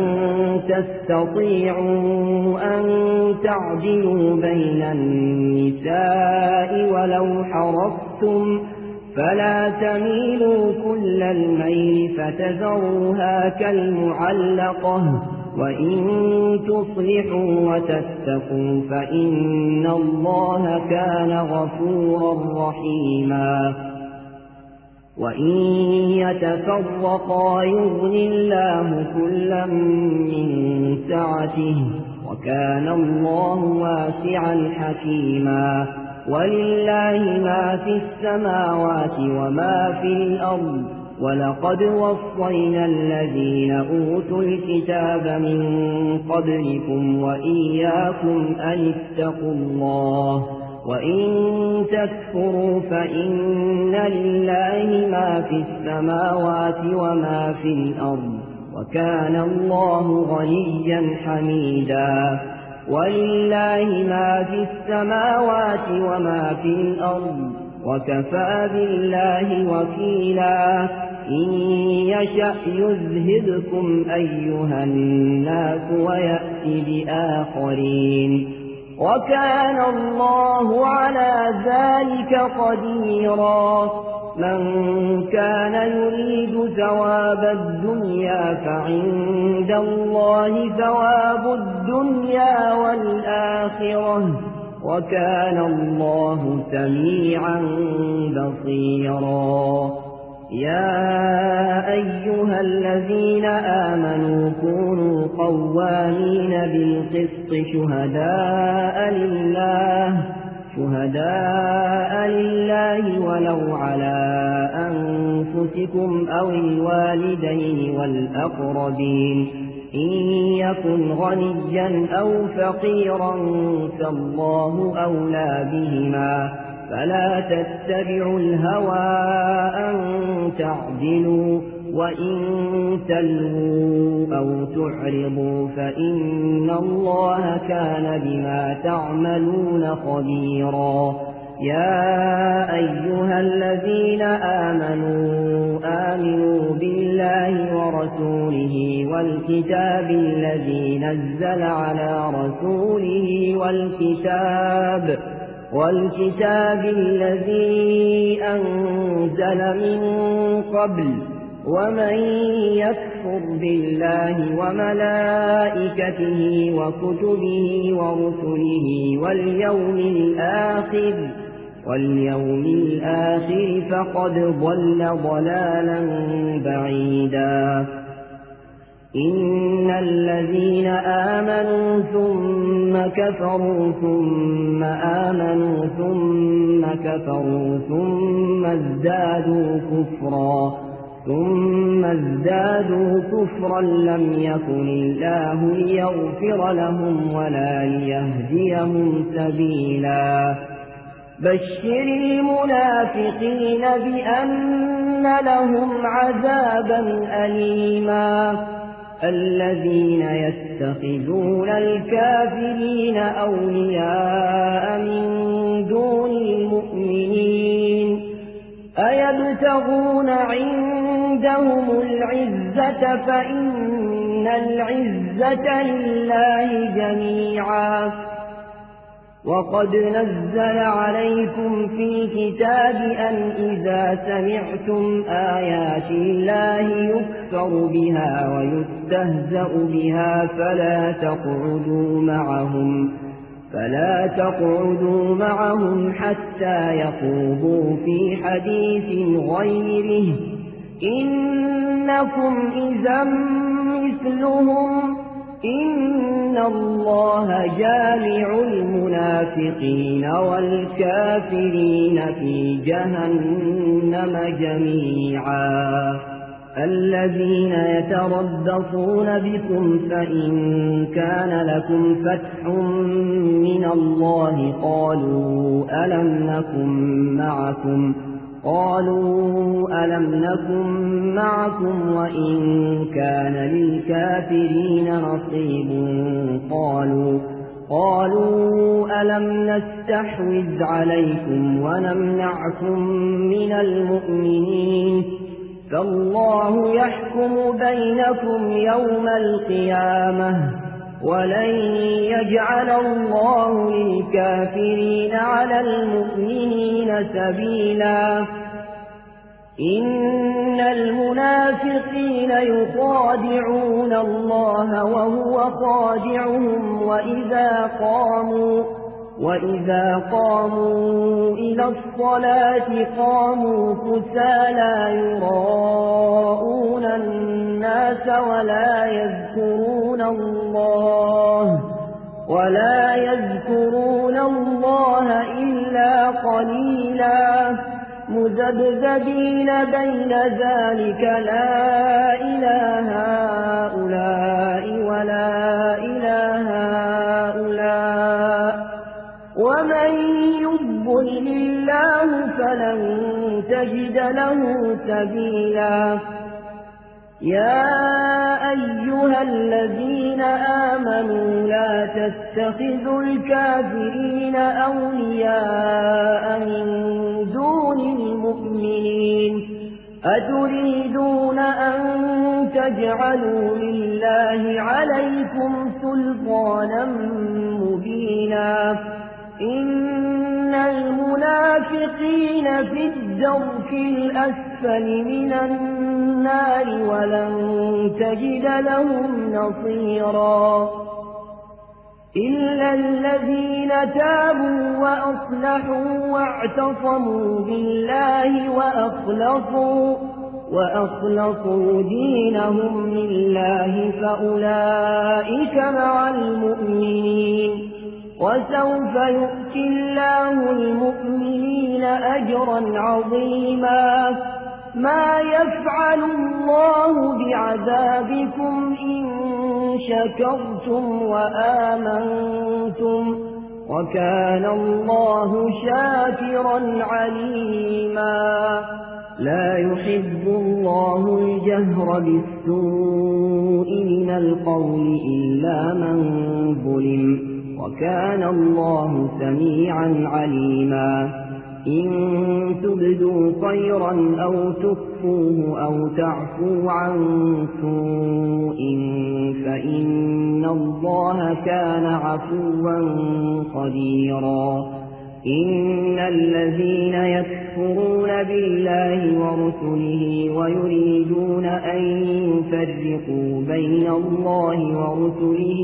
تستطيعوا أن تعدلوا بين النساء ولو حرصتم فلا تميلوا كل الميل فتذروها كالمعلقة وإن تصلحوا وتتقوا فإن الله كان غفورا رحيما وإن يتفرقا يغن الله كلا من سعته وكان الله واسعا حكيما ولله ما في السماوات وما في الأرض ولقد وصينا الذين أوتوا الكتاب من قبلكم وإياكم أن اتقوا الله وإن تكفروا فإن لله ما في السماوات وما في الأرض وكان الله غنيا حميدا ولله ما في السماوات وما في الأرض وكفى بالله وكيلا إن يشأ يذهبكم أيها الناس ويأتي بآخرين وكان الله على ذلك قديرا من كان يريد ثواب الدنيا فعند الله ثواب الدنيا والآخرة وكان الله سميعا بصيرا يا أيها الذين آمنوا كونوا قوامين بالقسط شهداء لله ولو على أنفسكم أو الوالدين والأقربين إن يكن غنيا أو فقيرا فالله أولى بهما فلا تتبعوا الهوى أن تعدلوا وإن تلووا أو تعرضوا فإن الله كان بما تعملون خبيرا يا أيها الذين آمنوا بالله ورسوله والكتاب الذي نزل على رسوله والكتاب الذي أنزل من قبل ومن يكفر بالله وملائكته وكتبه ورسله واليوم الآخر فقد ضل ضلالا بعيدا إن الذين آمنوا ثم كفروا ثم آمنوا ثم كفروا ثم ازدادوا كفرا لم يكن الله ليغفر لهم ولا ليهديهم سبيلا بشر المنافقين بأن لهم عذابا أليما الذين يتخذون الكافرين أولياء من دون المؤمنين أيبتغون عندهم العزة فإن العزة لله جميعا وقد نزل عليكم في الكتاب أن إذا سمعتم آيات الله يكفر بها ويستهزأ بها فلا تقعدوا معهم حتى يخوضوا في حديث غيره إنكم إذا مثلهم إن الله جامع المنافقين والكافرين في جهنم جميعا الذين يتربصون بكم فإن كان لكم فتح من الله قالوا ألم نكن معكم وإن كان للكافرين نصيب قالوا ألم نستحوذ عليكم ونمنعكم من المؤمنين فالله يحكم بينكم يوم القيامة ولن يجعل الله للكافرين على المؤمنين سبيلا إن المنافقين يخادعون الله وهو خادعهم وإذا قاموا إلى الصلاة قاموا كسالى يراءون الناس ولا يذكرون الله إلا قليلا مذبذبين بين ذلك لا إله هؤلاء ولا إله هؤلاء ومن يضلل الله فلن تجد له سبيلا يا أيها الذين آمنوا لا تتخذوا الكافرين أولياء من دون المؤمنين أتريدون أن تجعلوا لله عليكم سلطانا مبينا إن المنافقين في الدرك الأسفل من النار ولن تجد لهم نصيرا إلا الذين تابوا وأصلحوا واعتصموا بالله وأخلصوا دينهم لله فأولئك مع المؤمنين وسوف يؤتي الله المؤمنين أجرا عظيما ما يفعل الله بعذابكم إن شكرتم وآمنتم وكان الله شاكرا عليما لا يحب الله الجهر بالسوء من القول إلا من ظلم وكان الله سميعا عليما إن تبدوا خيرا أو تخفوه أو تعفوا عن سوء فإن الله كان عفوا قديرا إن الذين يكفرون بالله ورسله ويريدون أن يفرقوا بين الله ورسله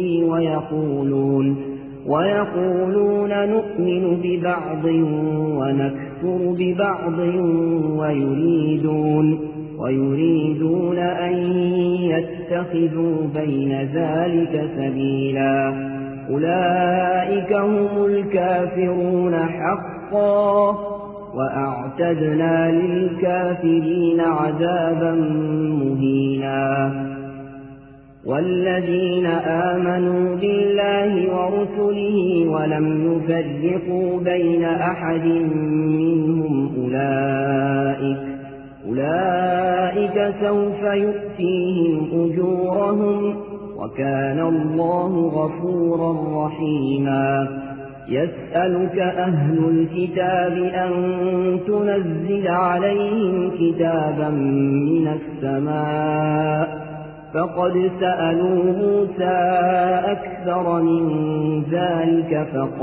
ويقولون نؤمن ببعض ونكفر ببعض ويريدون أن يتخذوا بين ذلك سبيلا أولئك هم الكافرون حقا وأعتدنا للكافرين عذابا مهينا والذين آمنوا بالله ورسله ولم يفرقوا بين أحد منهم أولئك سوف يؤتيهم أجورهم وكان الله غفورا رحيما يسألك أهل الكتاب أن تنزل عليهم كتابا من السماء فقد سألوا موسى أكثر من ذلك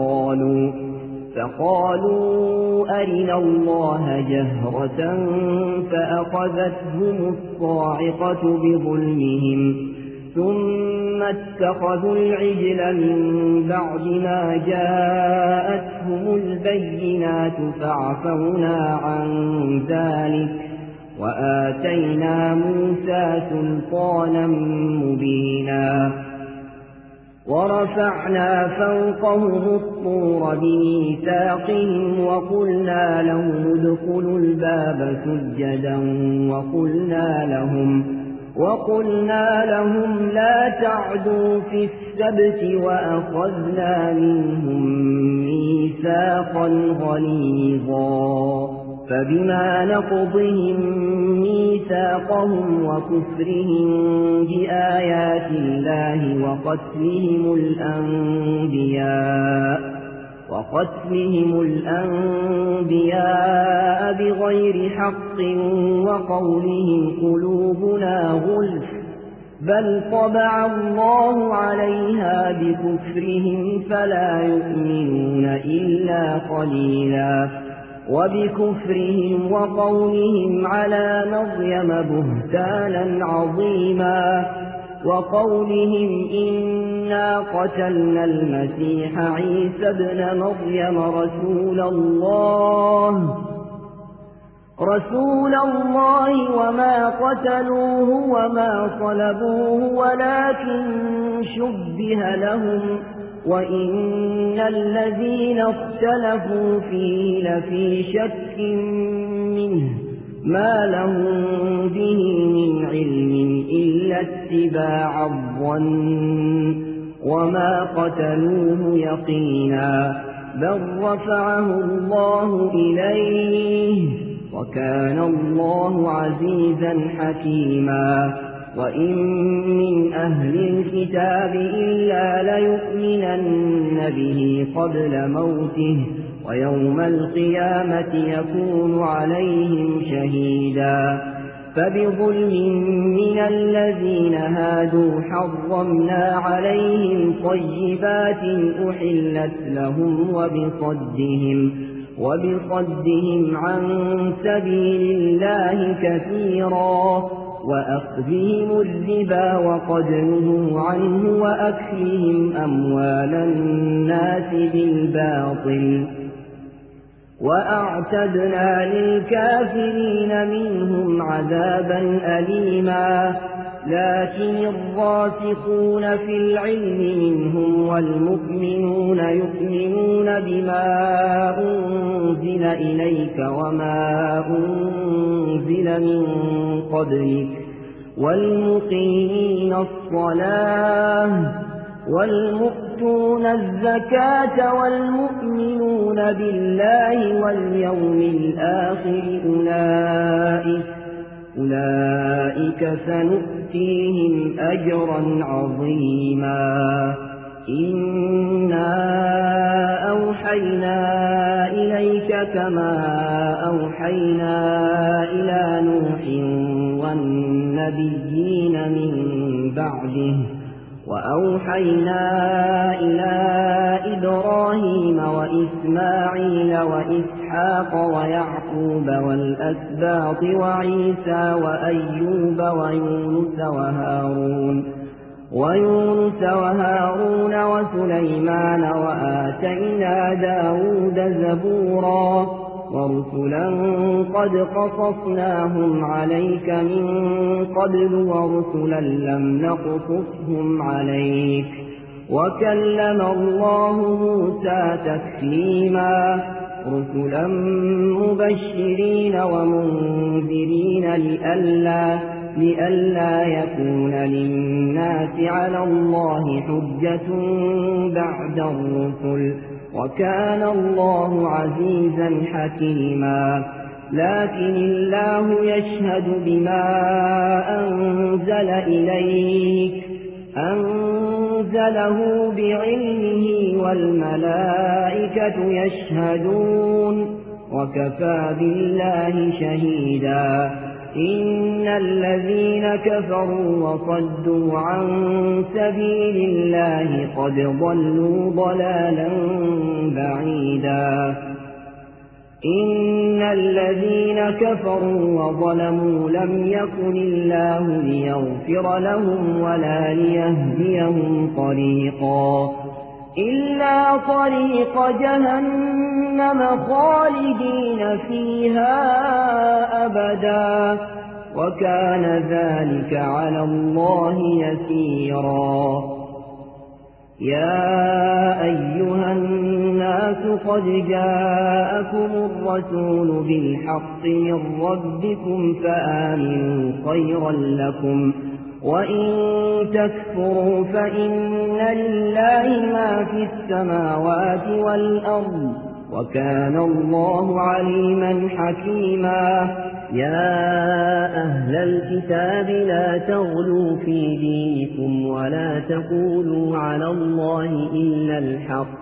فقالوا أرنا الله جهرة فأخذتهم الصاعقة بظلمهم ثم اتخذوا العجل من بعد ما جاءتهم البينات فعفونا عن ذلك وآتينا موسى سلطانا مبينا ورفعنا فوقهم الطور بميثاقهم وقلنا لهم ادخلوا الباب سجدا وقلنا لهم لا تعدوا في السبت وأخذنا منهم ميثاقا غليظا فبما نقضهم ميثاقهم وكفرهم بآيات الله وقتلهم الأنبياء بغير حق وقولهم قلوبنا غلف بل طبع الله عليها بكفرهم فلا يؤمنون إلا قليلا وبكفرهم وقولهم على مريم بهتانا عظيما وقولهم إنا قتلنا المسيح عيسى ابن مريم رسول الله وما قتلوه وما صلبوه ولكن شبه لهم وإن الذين اختلفوا فيه لفي شك منه ما لهم به من علم إلا اتباع الظن وما قتلوه يقينا بل رفعه الله إليه وكان الله عزيزا حكيما وإن من أهل الكتاب إلا ليؤمنن به قبل موته ويوم القيامة يكون عليهم شهيدا فبظلم من الذين هادوا حرمنا عليهم طيبات أحلت لهم وبصدهم عن سبيل الله كثيرا وأخذهم الربا وقد نهوا عنه وأكلهم أموال الناس بالباطل وأعتدنا للكافرين منهم عذابا أليما لكن الراسخون في العلم منهم والمؤمنون يؤمنون بما أنزل إليك وما أنزل من قبلك والمقيمين الصلاة والمؤتون الزكاة والمؤمنون بالله واليوم الآخر أولئك سنؤتيهم أجرا عظيما إنا أوحينا إليك كما أوحينا إلى نوح والنبيين من بعده وأوحينا إلى إبراهيم وإسماعيل وإسحاق ويعقوب والأسباط وعيسى وأيوب ويونس وهارون وسليمان وآتينا داود زبورا ورسلا قد قصصناهم عليك من قبل ورسلا لم نقصصهم عليك وكلم الله موسى تكليما رسلا مبشرين ومنذرين لئلا يكون للناس على الله حجة بعد الرسل وكان الله عزيزا حكيما لكن الله يشهد بما أنزل إليك أنزله بعلمه والملائكة يشهدون وكفى بالله شهيدا إن الذين كفروا وصدوا عن سبيل الله قد ضلوا ضلالا بعيدا إن الذين كفروا وظلموا لم يكن الله ليغفر لهم ولا ليهديهم طريقا إلا طريق جهنم خالدين فيها أبدا وكان ذلك على الله يسيرا يا أيها الناس قد جاءكم الرسول بالحق من ربكم فآمنوا خيرا لكم وإن تكفروا فإن لله ما في السماوات والأرض وكان الله عليما حكيما يا أهل الكتاب لا تغلوا في دينكم ولا تقولوا على الله إلا الحق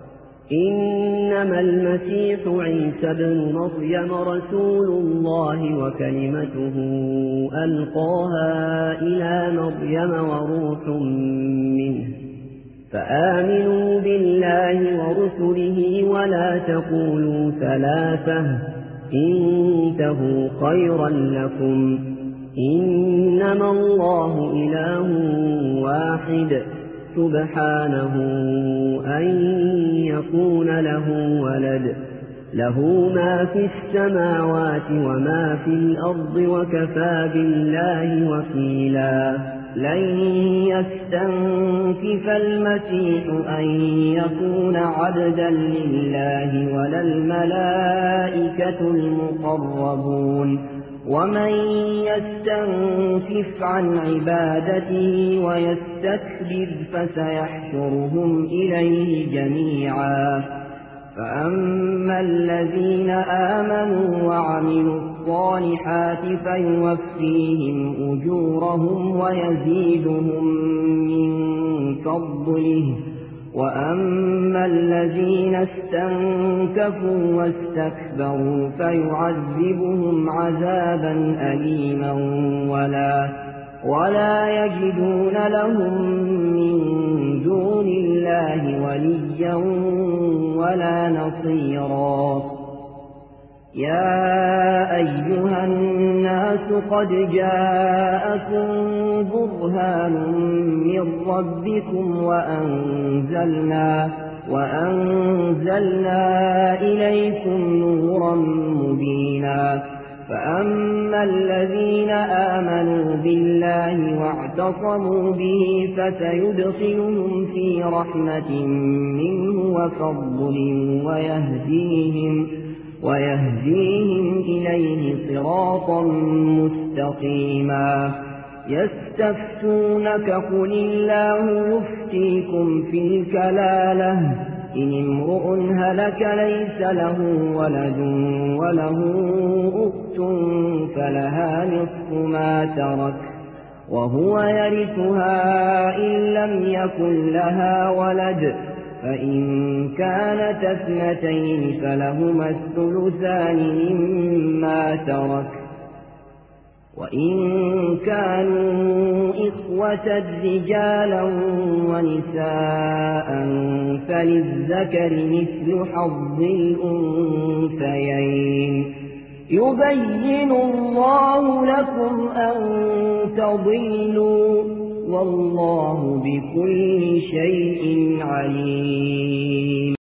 إنما المسيح عيسى بن مريم رسول الله وكلمته ألقاها إلى مريم وروح منه فآمنوا بالله ورسله ولا تقولوا ثلاثة انتهوا خيرا لكم إنما الله إله واحد سبحانه أن يكون له ولد له ما في السماوات وما في الأرض وكفى بالله وكيلا لن يستنكف المسيح أن يكون عبدا لله ولا الملائكة المقربون ومن يستنكف عن عبادته ويستكبر فسيحشرهم إليه جميعا فأما الذين آمنوا وعملوا الصالحات فيوفيهم أجورهم ويزيدهم من فضله وأما الذين استنكفوا واستكبروا فيعذبهم عذابا أليما ولا يجدون لهم من دون الله وليا ولا نصيرا يا أيها الناس قد جاءكم برهان من ربكم وأنزلنا إليكم نورا مبينا فأما الذين آمنوا بالله واعتصموا به فسيدخلهم في رحمة منه وفضل ويهديهم إليه صراطا مستقيما يستفتونك قل الله يفتيكم في الكلالة إن امرؤ هلك ليس له ولد وله أخت فلها نصف ما ترك وهو يرثها إن لم يكن لها ولد فإن كانت اثنتين فلهما الثلثان مما ترك وإن كانوا إخوة رجالا ونساء فللذكر مثل حظ الأنثيين يبين الله لكم أن تضلوا والله بكل شيء عليم